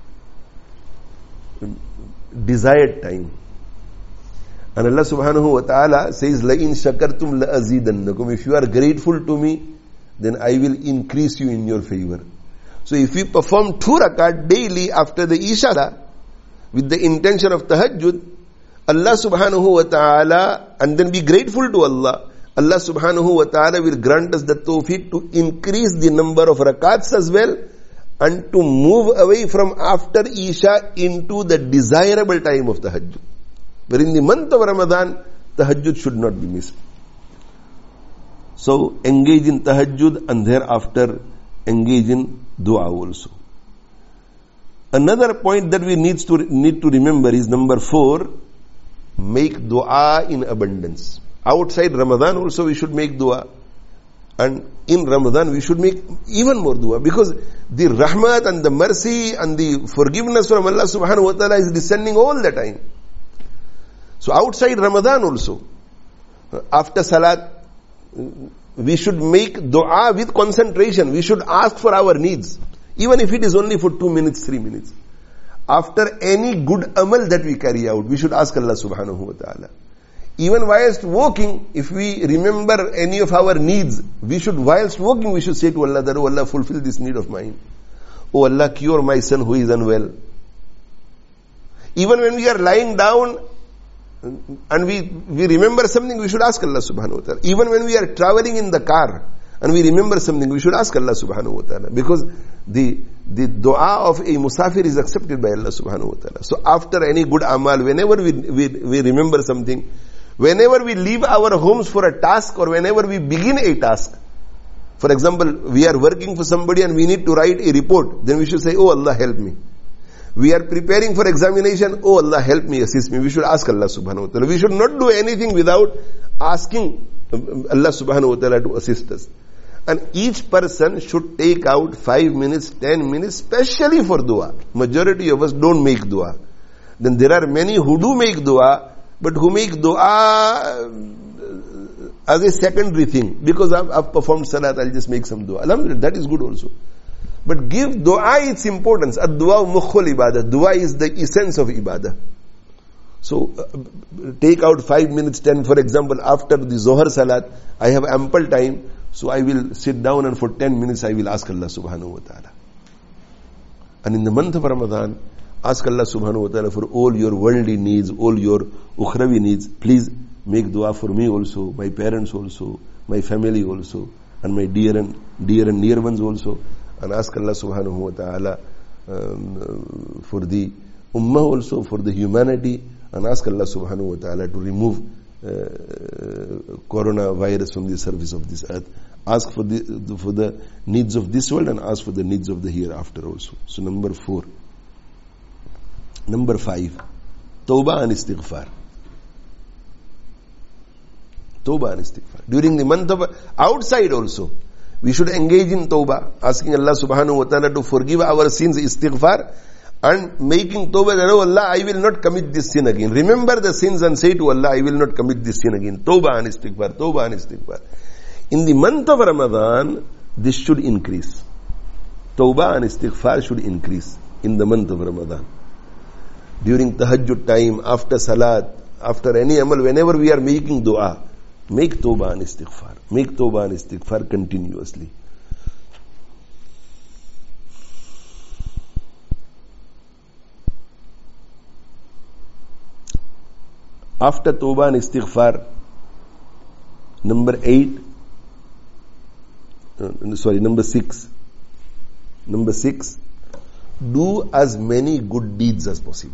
desired time. And Allah subhanahu wa ta'ala says, لَإِن شَكَرْتُمْ لَأَزِيدَنَّكُمْ. If you are grateful to me, then I will increase you in your favor. So if we perform 2 rakat daily after the Isha with the intention of tahajjud, Allah subhanahu wa ta'ala, and then be grateful to Allah, Allah subhanahu wa ta'ala will grant us the tawfiq to increase the number of rakats as well, and to move away from after Isha into the desirable time of tahajjud. But in the month of Ramadan, tahajjud should not be missed. So engage in tahajjud and thereafter engage in dua also. Another point that we need to remember is number 4, make dua in abundance. Outside Ramadan also we should make dua. And in Ramadan we should make even more dua, because the rahmat and the mercy and the forgiveness from Allah subhanahu wa ta'ala is descending all the time. So outside Ramadan also, after salat, we should make dua with concentration. We should ask for our needs, even if it is only for 2 minutes, 3 minutes. After any good amal that we carry out, we should ask Allah subhanahu wa ta'ala. Even whilst walking, if we remember any of our needs, we should, whilst walking, we should say to Allah that, oh Allah, fulfill this need of mine. Oh Allah, cure my son who is unwell. Even when we are lying down and we remember something, we should ask Allah subhanahu wa ta'ala. Even when we are traveling in the car and we remember something, we should ask Allah subhanahu wa ta'ala. Because the dua of a musafir is accepted by Allah subhanahu wa ta'ala. So after any good amal, whenever we remember something, whenever we leave our homes for a task, or whenever we begin a task, for example, we are working for somebody and we need to write a report, then we should say, oh Allah, help me. We are preparing for examination, oh Allah, help me, assist me. We should ask Allah subhanahu wa ta'ala. We should not do anything without asking Allah subhanahu wa ta'ala to assist us. And each person should take out 5 minutes, 10 minutes, specially for dua. Majority of us don't make dua. Then there are many who do make dua, but who make dua as a secondary thing. Because I've performed salat, I'll just make some dua. Alhamdulillah, that is good also. But give dua its importance. Ad-dua mukhul ibadah. Dua is the essence of ibadah. So, take out 5 minutes, 10, for example, after the Zohar salat, I have ample time, so I will sit down and for 10 minutes I will ask Allah subhanahu wa ta'ala. And in the month of Ramadan, ask Allah subhanahu wa ta'ala for all your worldly needs, all your ukhravi needs. Please make dua for me also, my parents also, my family also, and my dear and near ones also. And ask Allah subhanahu wa ta'ala for the ummah also, for the humanity, and ask Allah subhanahu wa ta'ala to remove coronavirus from the surface of this earth. Ask for the needs of this world and ask for the needs of the hereafter also. So number 4. Number 5, Tawbah and Istighfar. Tawbah and Istighfar. During the month of outside also, we should engage in Tawbah, asking Allah subhanahu wa ta'ala to forgive our sins, Istighfar, and making Tawbah that, oh Allah, I will not commit this sin again. Remember the sins and say to Allah, I will not commit this sin again. Tawbah and Istighfar, Tawbah and Istighfar. In the month of Ramadan, this should increase. Tawbah and Istighfar should increase in the month of Ramadan. During Tahajjud time, after Salat, after any amal, whenever we are making dua, make Tawbah and Istighfar. Make Tawbah and Istighfar continuously. After Tawbah and Istighfar, number 6. Number 6, do as many good deeds as possible.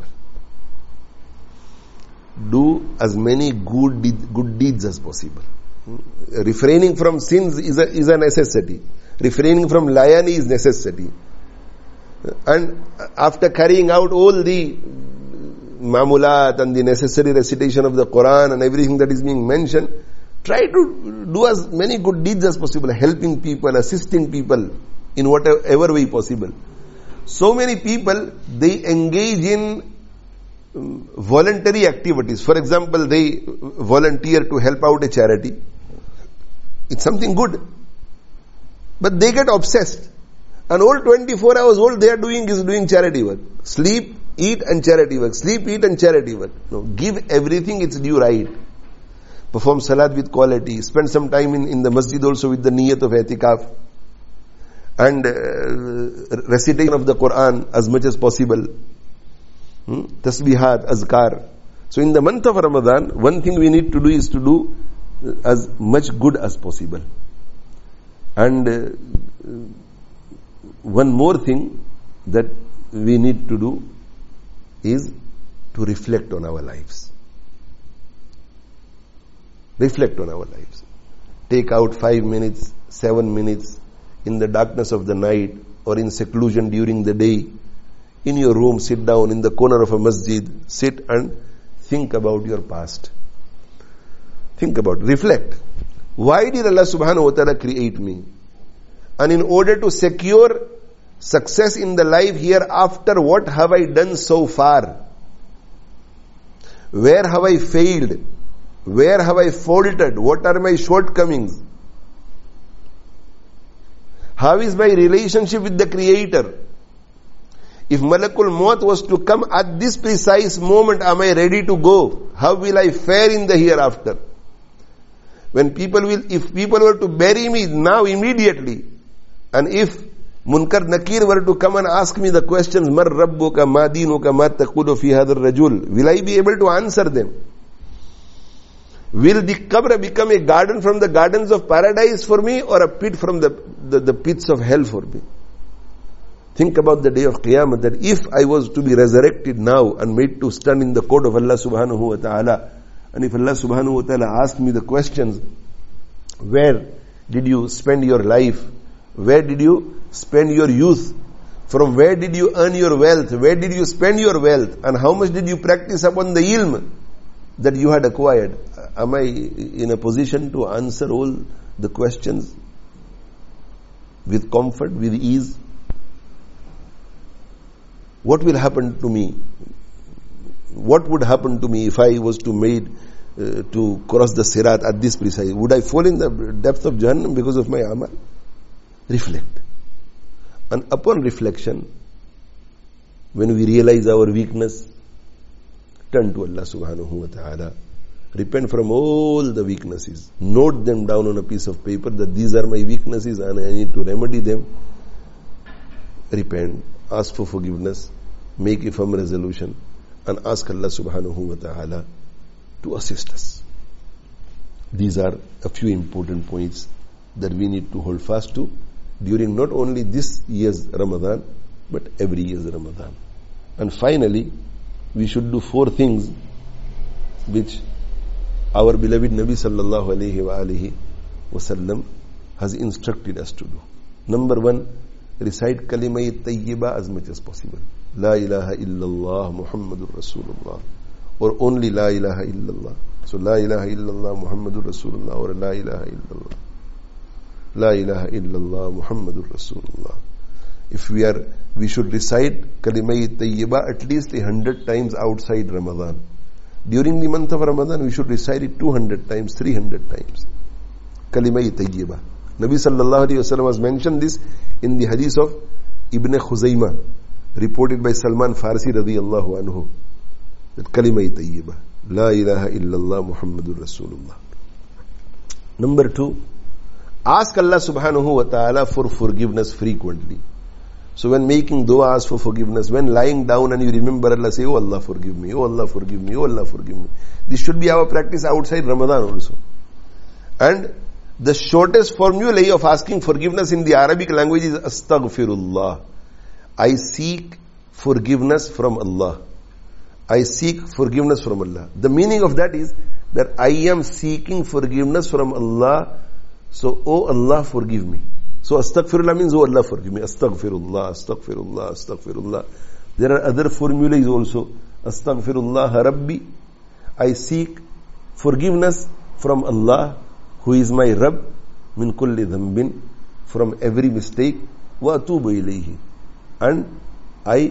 Do as many good deeds as possible. Refraining from sins is a necessity. Refraining from lying is necessity. And after carrying out all the mamulat and the necessary recitation of the Quran and everything that is being mentioned, try to do as many good deeds as possible, helping people, assisting people in whatever way possible. So many people, they engage in voluntary activities. For example, they volunteer to help out a charity. It's something good. But they get obsessed. And all 24 hours, all they are doing is doing charity work. Sleep, eat and charity work. Sleep, eat and charity work. No, give everything its due right. Perform salat with quality. Spend some time in the masjid also with the niyat of i'tikaf. And recitation of the Quran as much as possible. Tasbihat, azkar. So in the month of Ramadan, one thing we need to do is to do as much good as possible. And one more thing that we need to do is to reflect on our lives. Reflect on our lives. Take out 5 minutes, 7 minutes in the darkness of the night or in seclusion during the day. In your room, sit down in the corner of a masjid, sit and think about your past. Think about, reflect. Why did Allah subhanahu wa ta'ala create me? And in order to secure success in the life hereafter, what have I done so far? Where have I failed? Where have I faltered? What are my shortcomings? How is my relationship with the Creator? If Malakul Maut was to come at this precise moment, am I ready to go? How will I fare in the hereafter? If people were to bury me now immediately, and if Munkar Nakir were to come and ask me the questions, Mar Rabbuka, Ma Dinuka, Ma Taqulu Fi Hadar Rajul, will I be able to answer them? Will the qabr become a garden from the gardens of paradise for me, or a pit from the pits of hell for me? Think about the day of Qiyamah, that if I was to be resurrected now and made to stand in the court of Allah subhanahu wa ta'ala, and if Allah subhanahu wa ta'ala asked me the questions, where did you spend your life? Where did you spend your youth? From where did you earn your wealth? Where did you spend your wealth? And how much did you practice upon the ilm that you had acquired? Am I in a position to answer all the questions with comfort, with ease? What will happen to me? What would happen to me if I was to cross the Sirat at this precise? Would I fall in the depth of Jahannam because of my amal? Reflect. And upon reflection, when we realize our weakness, turn to Allah subhanahu wa ta'ala. Repent from all the weaknesses. Note them down on a piece of paper that these are my weaknesses and I need to remedy them. Repent. Ask for forgiveness. Make a firm resolution. And ask Allah subhanahu wa ta'ala to assist us. These are a few important points that we need to hold fast to during not only this year's Ramadan, but every year's Ramadan. And finally, we should do 4 things which our beloved Nabi sallallahu alayhi wa alihi wasallam has instructed us to do. Number one, recite kalima tayyiba as much as possible. La ilaha illallah Muhammadur Rasulullah, or only La ilaha illallah. So La ilaha illallah Muhammadur Rasulullah, or La ilaha illallah. La ilaha illallah Muhammadur Rasulullah. If we should recite kalima tayyiba at least 100 times outside Ramadan. During the month of Ramadan, we should recite it 200 times, 300 times. Kalima tayyiba. Nabi sallallahu alayhi wa sallam has mentioned this in the hadith of Ibn Khuzaymah, reported by Salman Farsi radiyallahu anhu, that kalima tayyiba, La ilaha illallah Muhammadur Rasulullah. Number two, ask Allah subhanahu wa ta'ala for forgiveness frequently. So when making dua, ask for forgiveness. When lying down and you remember Allah, say, Oh Allah forgive me, Oh Allah forgive me, Oh Allah forgive me. This should be our practice outside Ramadan also. And the shortest formulae of asking forgiveness in the Arabic language is Astaghfirullah. I seek forgiveness from Allah. I seek forgiveness from Allah. The meaning of that is that I am seeking forgiveness from Allah. So, Oh Allah forgive me. So Astaghfirullah means, Oh Allah forgive me. Astaghfirullah, Astaghfirullah, Astaghfirullah. There are other formulae also. Astaghfirullah Rabbi. I seek forgiveness from Allah, who is my Rabb, min kulli dhanbin, from every mistake, wa atubu ilayhi. And I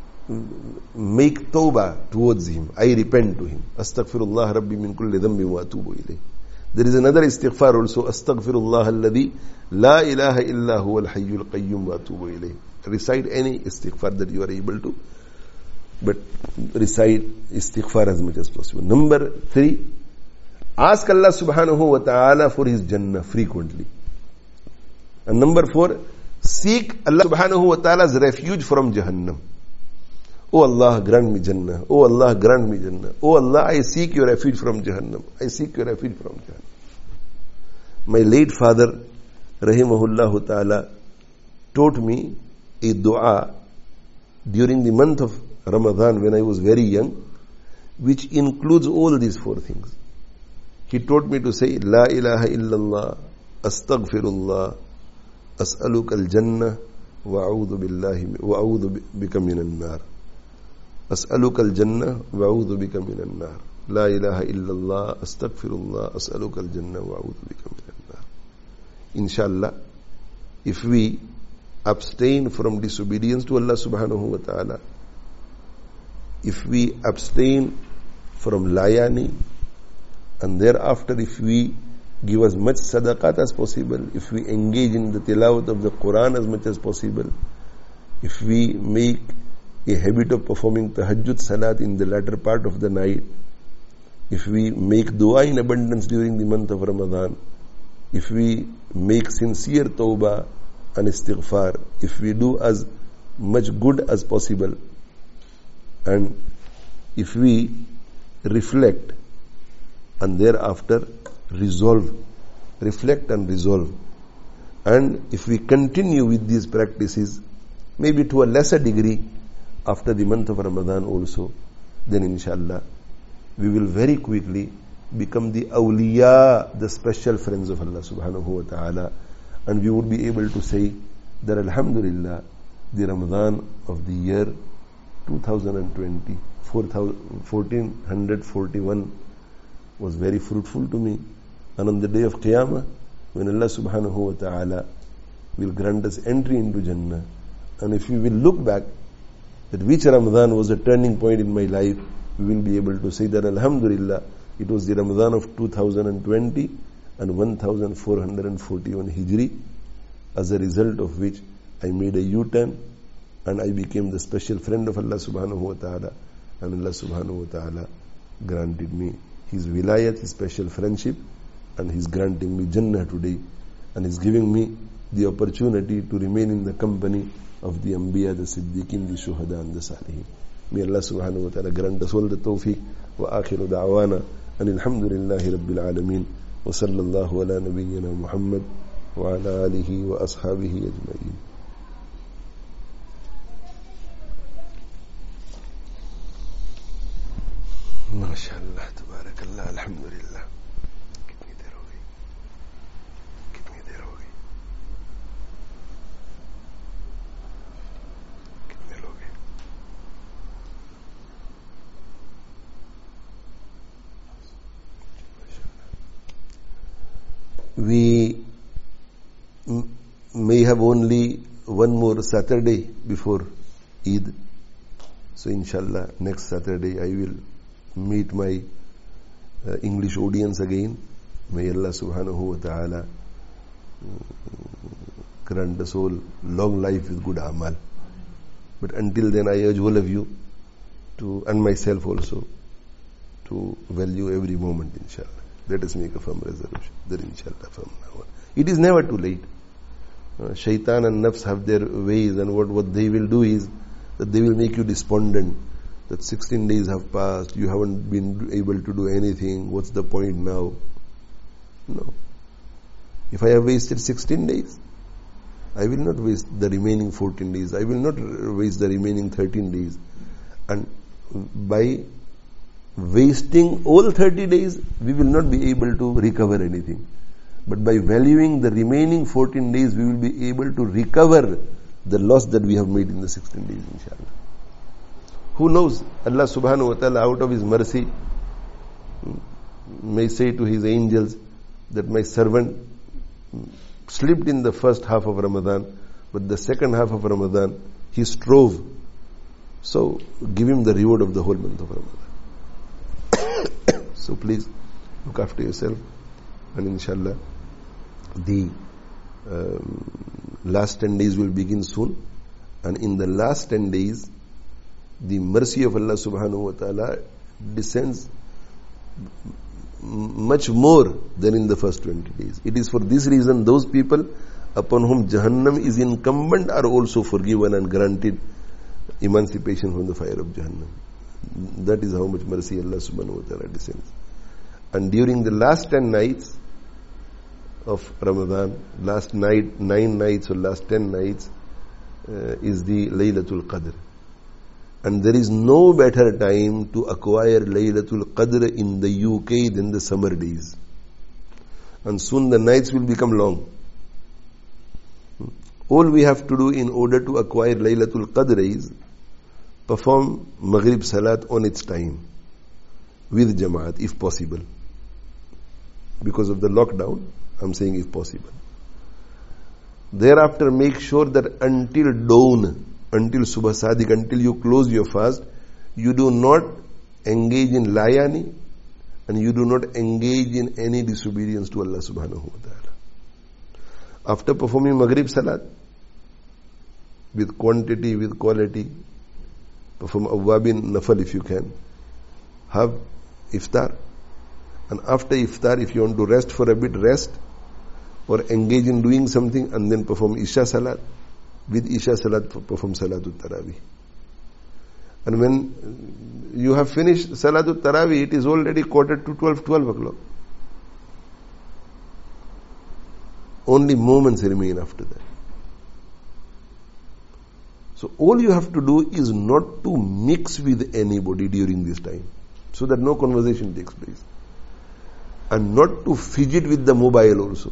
make tawbah towards Him. I repent to Him. Astaghfirullah Rabbi min kulli dhanbin wa atubu ilayhi. There is another istighfar also. Astaghfirullah alladhi la ilaha illa huwa al-hayyul qayyum wa atubu ilayhi. Recite any istighfar that you are able to, but recite istighfar as much as possible. Number three, ask Allah subhanahu wa ta'ala for His Jannah frequently. And number four, seek Allah subhanahu wa ta'ala's refuge from Jahannam. Oh Allah, grant me Jannah. Oh Allah, grant me Jannah. Oh Allah, I seek your refuge from Jahannam. I seek your refuge from Jahannam. My late father, rahimahullah ta'ala, taught me a dua during the month of Ramadan when I was very young, which includes all these four things. He taught me to say, La ilaha illallah, astaghfirullah, as'aluka al-jannah, wa'udhu bika minan nar. أسألك الجنة وأعوذ بك من النار. لا إله إلا الله أستغفر الله أسألك الجنة وأعوذ بك من النار. Inshallah, if we abstain from disobedience to Allah subhanahu wa ta'ala, if we abstain from layani, and thereafter if we give as much sadaqat as possible, if we engage in the tilawat of the Quran as much as possible, if we make a habit of performing tahajjud salat in the latter part of the night, if we make dua in abundance during the month of Ramadan, if we make sincere tawbah and istighfar, if we do as much good as possible, and if we reflect and thereafter reflect and resolve, and if we continue with these practices, maybe to a lesser degree, after the month of Ramadan also, then inshallah, we will very quickly become the awliya, the special friends of Allah subhanahu wa ta'ala, and we would be able to say that Alhamdulillah, the Ramadan of the year 2020, 1441 was very fruitful to me. And on the day of Qiyamah, when Allah subhanahu wa ta'ala will grant us entry into Jannah, and if we will look back that which Ramadan was a turning point in my life, we will be able to say that Alhamdulillah, it was the Ramadan of 2020 and 1441 Hijri, as a result of which I made a U-turn and I became the special friend of Allah subhanahu wa ta'ala, and Allah subhanahu wa ta'ala granted me His wilayat, His special friendship, and He's granting me Jannah today, and He's giving me the opportunity to remain in the company of the Anbiya, the Siddiqeen, the Shuhada and the Salihin. May Allah subhanahu wa ta'ala grant us all the tawfiq. Wa akhiru da'wana and alhamdulillahi rabbil alameen. Wa sallallahu ala nabiyyina Muhammad wa ala alihi wa ashabihi ajma'in. माशाअल्लाह, तबारकल्लाह, अल्हम्दुलिल्लाह। कितनी देर हो गई? कितनी देर हो गई? कितने लोग हैं? We may have only one more Saturday before Eid. So inshallah, next Saturday I will meet my English audience again. May Allah subhanahu wa ta'ala grant us all long life with good amal. But until then I urge all of you to, and myself also, to value every moment, inshallah. Let us make a firm resolution that inshallah from now on. It is never too late. Shaitan and nafs have their ways, and what they will do is that they will make you despondent, that 16 days have passed, you haven't been able to do anything, what's the point now? No. If I have wasted 16 days, I will not waste the remaining 14 days. I will not waste the remaining 13 days. And by wasting all 30 days, we will not be able to recover anything. But by valuing the remaining 14 days, we will be able to recover the loss that we have made in the 16 days, inshallah. Who knows? Allah subhanahu wa ta'ala, out of His mercy, may say to His angels that my servant slept in the first half of Ramadan, but the second half of Ramadan, he strove. So give him the reward of the whole month of Ramadan. So please look after yourself, and inshallah the last 10 days will begin soon, and in the last 10 days the mercy of Allah subhanahu wa ta'ala descends much more than in the first 20 days. It is for this reason those people upon whom Jahannam is incumbent are also forgiven and granted emancipation from the fire of Jahannam. That is how much mercy Allah subhanahu wa ta'ala descends. And during the last 10 nights of Ramadan, last 9 nights or last 10 nights is the Laylatul Qadr. And there is no better time to acquire Laylatul Qadr in the UK than the summer days. And soon the nights will become long. All we have to do in order to acquire Laylatul Qadr is perform Maghrib Salat on its time with Jamaat, if possible. Because of the lockdown, I'm saying if possible. Thereafter, make sure that until dawn, until Subha Sadiq, until you close your fast, you do not engage in layani and you do not engage in any disobedience to Allah subhanahu wa ta'ala. After performing Maghrib Salat, with quantity, with quality, perform Awwabin Nafal if you can, have Iftar, and after Iftar, if you want to rest for a bit, rest, or engage in doing something, and then perform Isha Salat. With Isha Salat, perform Salatul Tarawih. And when you have finished Salatul Tarawih, it is already quarter to 12 o'clock. Only moments remain after that. So all you have to do is not to mix with anybody during this time, so that no conversation takes place. And not to fidget with the mobile also.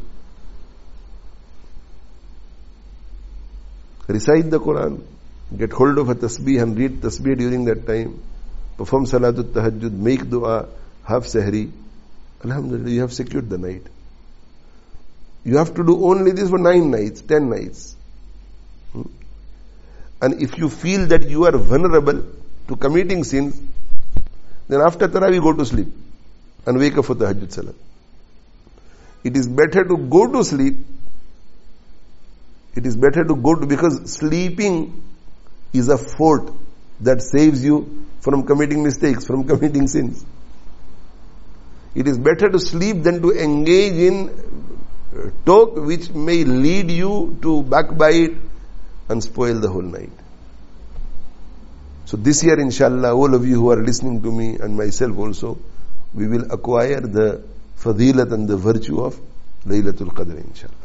Recite the Quran, get hold of a tasbih and read tasbih during that time, perform Salatul Tahajjud, make dua, have sahri. Alhamdulillah, you have secured the night. You have to do only this for 9 nights, 10 nights. And if you feel that you are vulnerable to committing sins, then after Tarawih go to sleep and wake up for Tahajjud Salat. It is better to go to sleep. It is better to go to, because sleeping is a fort that saves you from committing mistakes, from committing sins. It is better to sleep than to engage in talk which may lead you to backbite and spoil the whole night. So this year, inshallah, all of you who are listening to me and myself also, we will acquire the fadilat and the virtue of Laylatul Qadr, inshallah.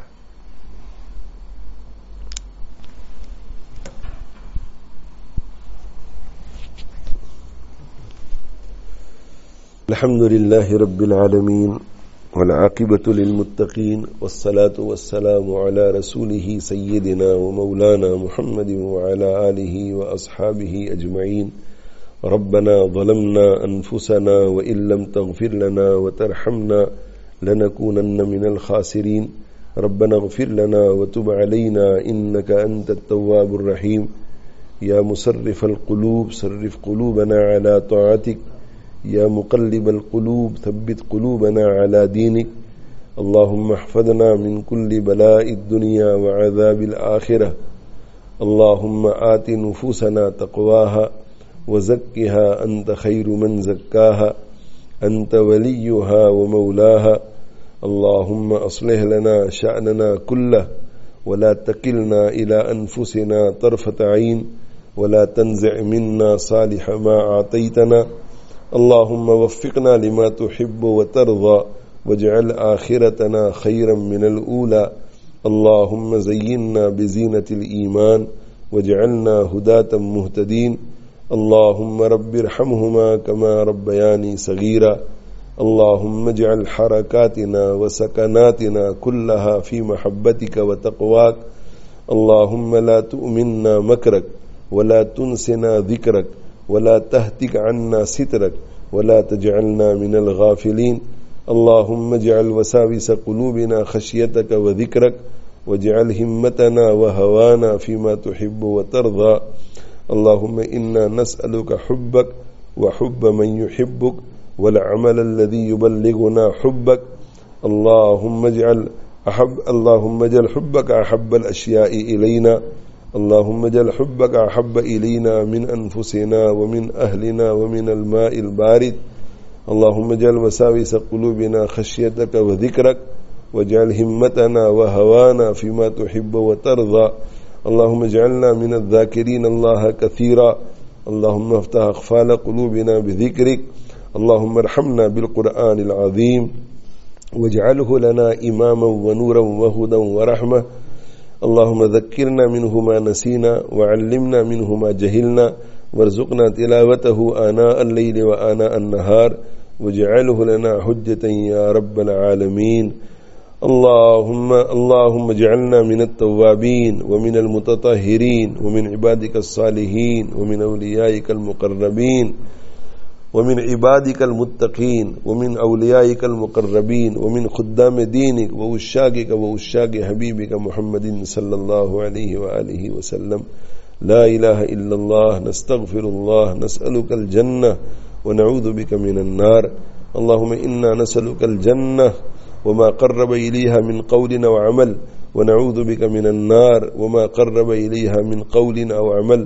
الحمد لله رب العالمين والعاقبة للمتقين والصلاة والسلام على رسوله سيدنا ومولانا محمد وعلى آله وأصحابه أجمعين. ربنا ظلمنا أنفسنا وإن لم تغفر لنا وترحمنا لنكونن من الخاسرين. ربنا اغفر لنا وتب علينا إنك أنت التواب الرحيم. يا مصرف القلوب صرف قلوبنا على طاعتك. يا مقلب القلوب ثبت قلوبنا على دينك. اللهم احفظنا من كل بلاء الدنيا وعذاب الآخرة. اللهم آت نفوسنا تقواها وزكها أنت خير من زكاها أنت وليها ومولاها. اللهم أصلح لنا شأننا كله ولا تكلنا إلى أنفسنا طرفة عين ولا تنزع منا صالح ما أعطيتنا. اللهم وفقنا لما تحب وترضى واجعل آخرتنا خيرا من الأولى. اللهم زينا بزينة الإيمان واجعلنا هداة مهتدين. اللهم رب ارحمهما كما ربياني صغيرا. اللهم اجعل حركاتنا وسكناتنا كلها في محبتك وتقواك. اللهم لا تؤمنا مكرك ولا تنسنا ذكرك ولا تهتك عنا سترك ولا تجعلنا من الغافلين. اللهم اجعل وساوس قلوبنا خشيتك وذكرك واجعل همتنا وهوانا فيما تحب وترضى. اللهم إنا نسألك حبك وحب من يحبك والعمل الذي يبلغنا حبك. اللهم اجعل حبك أحب الأشياء إلينا. اللهم اجعل حبك أحب إلينا من أنفسنا ومن أهلنا ومن الماء البارد. اللهم اجعل وساوس قلوبنا خشيتك وذكرك واجعل همتنا وهوانا فيما تحب وترضى. اللهم اجعلنا من الذاكرين الله كثيرا. اللهم افتح أقفال قلوبنا بذكرك. اللهم ارحمنا بالقرآن العظيم واجعله لنا إماما ونورا وهدى ورحمة. اللهم ذكرنا منه ما نسينا وعلمنا منه ما جهلنا وارزقنا تلاوته آناء الليل وآناء النهار واجعله لنا حجة يا رب العالمين. اللهم اجعلنا من التوابين ومن المتطهرين ومن عبادك الصالحين ومن أوليائك المقربين ومن عبادك المتقين ومن أوليائك المقربين ومن خدام دينك ووشاقك ووشاق حبيبك محمد صلى الله عليه وآله وسلم. لا إله إلا الله. نستغفر الله. نسألك الجنة ونعوذ بك من النار. اللهم إنا نسألك الجنة وما قرب إليها من قول أو عمل ونعوذ بك من النار وما قرب إليها من قول أو عمل.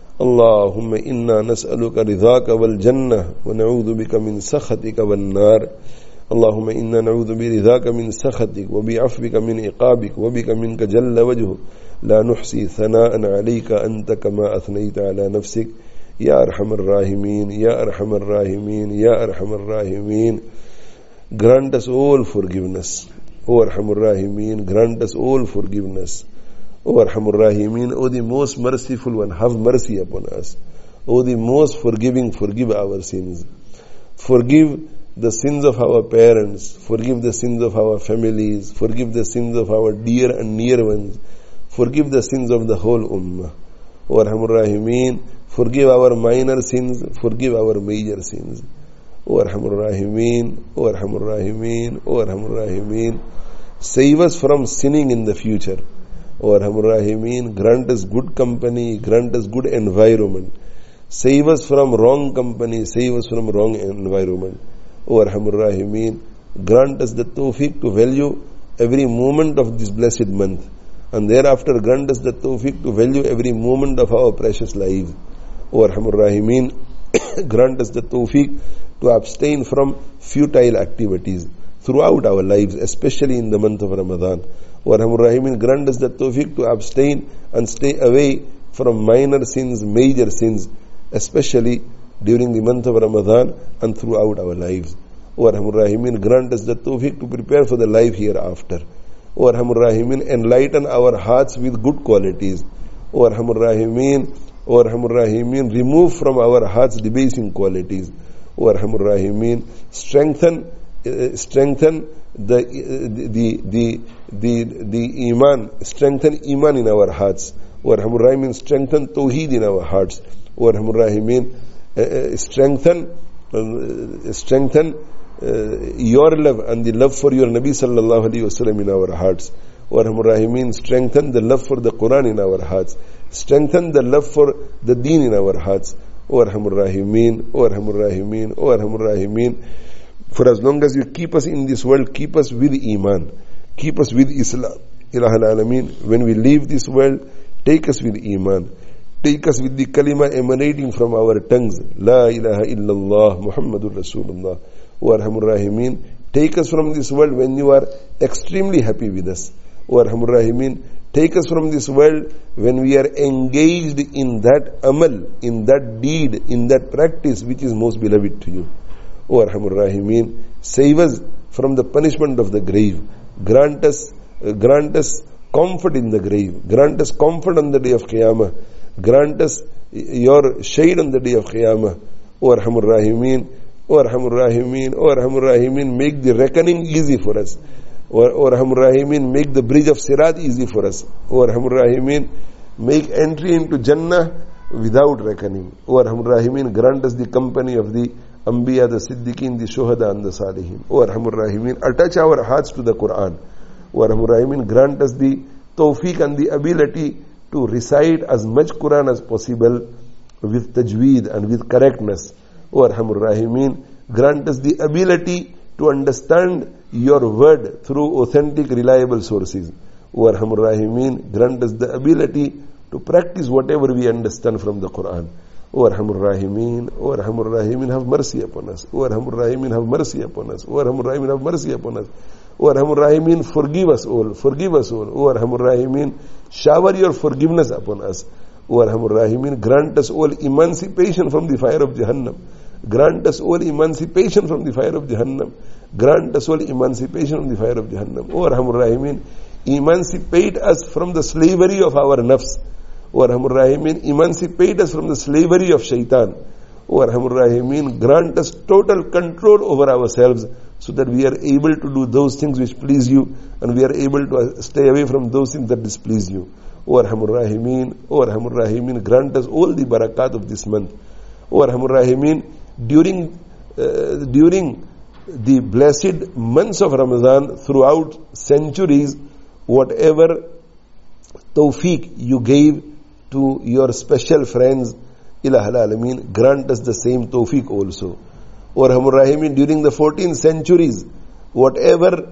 اللهم إنا نسألك رضاك والجنة ونعوذ بك من سخطك والنار. اللهم إنا نعوذ برضاك من سخطك وبعفوك من عقابك وبك منك جل وجهك لا نحصي ثناء عليك أنت كما أثنيت على نفسك. يا أرحم الراحمين يا أرحم الراحمين يا أرحم الراحمين. Grant us all forgiveness. O Arhamur Rahimin, grant us all forgiveness. O Arhamur Rahimin, O the most merciful one, have mercy upon us. O the most forgiving, forgive our sins. Forgive the sins of our parents. Forgive the sins of our families. Forgive the sins of our dear and near ones. Forgive the sins of the whole ummah. O Arhamur Rahimin, forgive our minor sins. Forgive our major sins. O Arhamur Rahimin, O Arhamur Rahimin, O Arhamur Rahimin. Save us from sinning in the future. O Arhamur Rahimin, grant us good company, grant us good environment. Save us from wrong company, save us from wrong environment. O Arhamur Rahimin, grant us the tawfiq to value every moment of this blessed month. And thereafter grant us the tawfiq to value every moment of our precious lives. O Arhamur Rahimin, grant us the tawfiq to abstain from futile activities throughout our lives, especially in the month of Ramadan. O Arhamur Rahimin, grant us the tawfiq to abstain and stay away from minor sins, major sins, especially during the month of Ramadan and throughout our lives. O Arhamur Rahimin, grant us the tawfiq to prepare for the life hereafter. O Arhamur Rahimin, enlighten our hearts with good qualities. O Arhamur Rahimin, O Arhamur Rahimin, remove from our hearts debasing qualities. O Arhamur Rahimeen, strengthen the iman, strengthen iman in our hearts. O Arhamur Rahimeen, strengthen tawheed in our hearts. O Arhamur Rahimeen, strengthen your love and the love for your Nabi sallallahu alaihi wasallam in our hearts. O Arhamur Rahimeen, strengthen the love for the Quran in our hearts. Strengthen the love for the deen in our hearts. O Arhamur Rahimeen, O Arhamur Rahimeen, O Arhamur Rahimeen. For as long as you keep us in this world, keep us with Iman. Keep us with Islam. Ilahal Alameen. When we leave this world, take us with Iman. Take us with the kalima emanating from our tongues. La ilaha illallah Muhammadur Rasulullah. O Arhamur Rahimeen. Take us from this world when you are extremely happy with us. O Arhamur Rahimeen. Take us from this world when we are engaged in that amal, in that deed, in that practice which is most beloved to you. O Arhamur Rahimeen, save us from the punishment of the grave. Grant us comfort in the grave. Grant us comfort on the day of Qiyamah. Grant us your shade on the day of Qiyamah. O Arhamur Rahimeen, O Arhamur Rahimeen, O Arhamur Rahimeen, make the reckoning easy for us. O Arhamur Rahimeen, make the bridge of Sirat easy for us. O Arhamur Rahimeen, make entry into Jannah without reckoning. O Arhamur Rahimeen, grant us the company of the Anbiya, the Siddiqeen, the Shuhada and the Salihin. O Arhamur Rahimeen, attach our hearts to the Quran. O Arhamur Rahimeen, grant us the tawfiq and the ability to recite as much Quran as possible with tajweed and with correctness. O Arhamur Rahimeen, grant us the ability to understand your word through authentic, reliable sources. O Arhamur Rahimeen, grant us the ability to practice whatever we understand from the Quran. O Arhamur Rahimeen, O Arhamur Rahimeen, have mercy upon us. O Arhamur Rahimeen, have mercy upon us. O Arhamur Rahimeen, have mercy upon us. O Arhamur Rahimeen, forgive us all. Forgive us all. O Arhamur Rahimeen, shower your forgiveness upon us. O Arhamur Rahimeen, grant us all emancipation from the fire of Jahannam. Grant us all emancipation from the fire of Jahannam. Grant us all emancipation from the fire of Jahannam. O Arhamur Rahimeen, emancipate us from the slavery of our nafs. O Arhamur Rahimeen, emancipate us from the slavery of shaitan. O Arhamur Rahimeen, grant us total control over ourselves so that we are able to do those things which please you and we are able to stay away from those things that displease you. O Arhamur Rahimeen, O Arhamur Rahimeen, grant us all the barakat of this month. O Arhamur Rahimeen, during the blessed months of Ramadan, throughout centuries, whatever tawfiq you gave to your special friends, Ilahal Alameen, grant us the same tawfiq also. O Arhamur Rahimeen, during the 14 centuries, whatever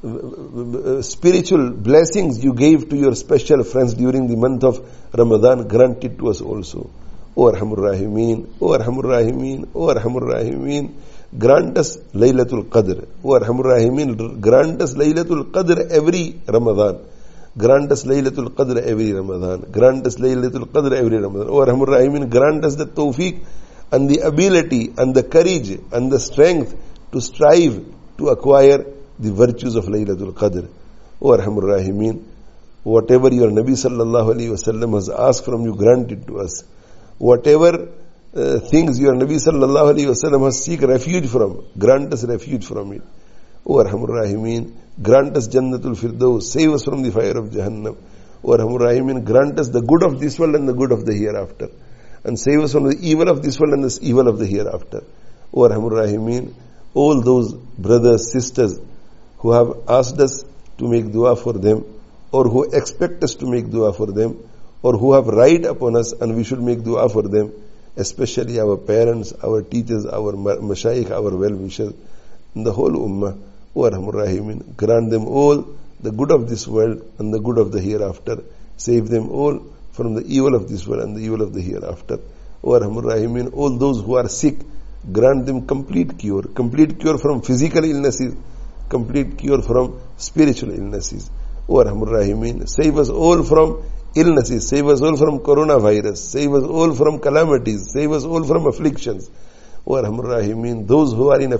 spiritual blessings you gave to your special friends during the month of Ramadan, grant it to us also. O Arhamur Rahimeen, O Arhamur Rahimeen, O Arhamur Rahimeen, grant us Laylatul Qadr. O Arhamur Rahimeen, grant us Laylatul Qadr every Ramadan. Grant us Laylatul Qadr every Ramadan. Grant us Laylatul Qadr every Ramadan. O Arhamur Rahimeen, grant us the tawfiq and the ability and the courage and the strength to strive to acquire the virtues of Laylatul Qadr. O Arhamur Rahimeen, whatever your Nabi sallallahu alaihi wasallam has asked from you, grant it to us. Whatever things your Nabi sallallahu alaihi wasallam has seek refuge from, grant us refuge from it. O Arhamur Rahimeen, grant us Jannatul Firdaus, save us from the fire of Jahannam. O Arhamur Rahimeen, grant us the good of this world and the good of the hereafter, and save us from the evil of this world and the evil of the hereafter. O Arhamur Rahimeen, all those brothers, sisters who have asked us to make dua for them, or who expect us to make dua for them, or who have right upon us and we should make dua for them, especially our parents, our teachers, our mashayikh, our well-wishers, and the whole ummah. O Arhamur Rahimeen, grant them all the good of this world and the good of the hereafter. Save them all from the evil of this world and the evil of the hereafter. O Arhamur Rahimeen, all those who are sick, grant them complete cure from physical illnesses, complete cure from spiritual illnesses. O Arhamur Rahimeen, save us all from illnesses, save us all from coronavirus, save us all from calamities, save us all from afflictions. O Arhamur Rahimeen, those who are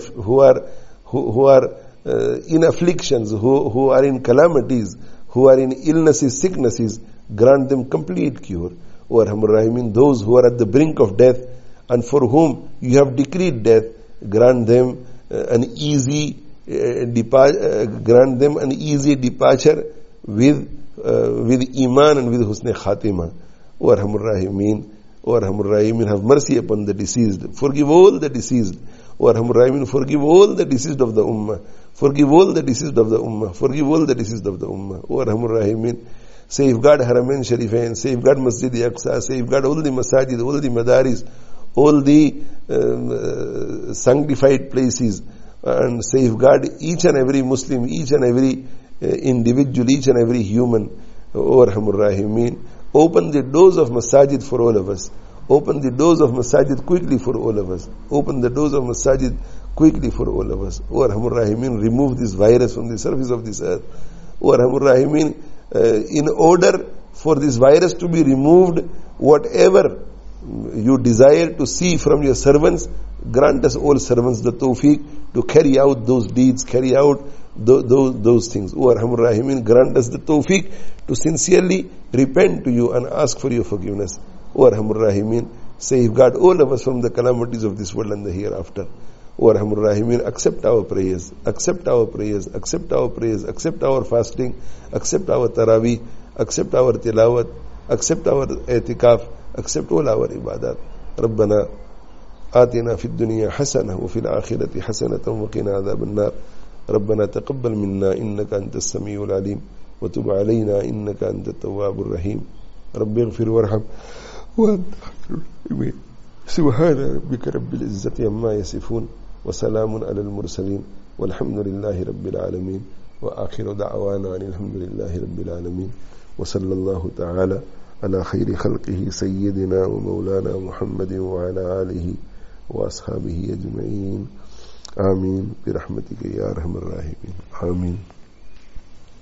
in afflictions, who are in calamities, who are in illnesses, sicknesses, grant them complete cure. O Arhamur Rahimeen, those who are at the brink of death and for whom you have decreed death, grant them an easy departure with Iman and with Husn Khatima. O Arhamur Rahimin, O Arhamur Rahimin, have mercy upon the deceased. Forgive all the deceased. O Arhamur Rahimin, forgive all the deceased of the Ummah. Forgive all the deceased of the Ummah. Forgive all the deceased of the Ummah. O Arhamur Rahimin, safeguard Haramain Sharifain, safeguard Masjid Aqsa, safeguard all the Masajid, all the Madaris, all the sanctified places, and safeguard each and every Muslim, each and every individual, each and every human. O Arhamur Rahimin, open the doors of Masajid for all of us. Open the doors of Masajid quickly for all of us. Open the doors of Masajid quickly for all of us. O Arhamur Rahimin, remove this virus from the surface of this earth. O Arhamur Rahimin, in order for this virus to be removed, whatever you desire to see from your servants, grant us all servants the tawfiq to carry out those deeds, carry out those things. O Arhamur Rahimin, grant us the tawfiq to sincerely repent to you and ask for your forgiveness. O Arhamur Rahimin, safeguard all of us from the calamities of this world and the hereafter. O Arhamur Rahimin, accept our prayers, accept our prayers, accept our prayers, accept our fasting, accept our taraweeh, accept our tilawat, accept our i'tikaf, accept all our ibadat. ربنا آتنا في الدنيا حسنة وفي الآخرة حسنة وقنا عذاب النار. ربنا تقبل منا إنك أنت السميع العليم وتب علينا إنك أنت التواب الرحيم. رب اغفر وارحم وأنت خير الراحمين. سبحان ربك رب العزة عما يصفون وسلام على المرسلين والحمد لله رب العالمين وآخر دعوانا أن الحمد لله رب العالمين وصلى الله تعالى على خير خلقه سيدنا ومولانا محمد وعلى آله وأصحابه أجمعين. آمين برحمتك يا أرحم الراحمين. آمين.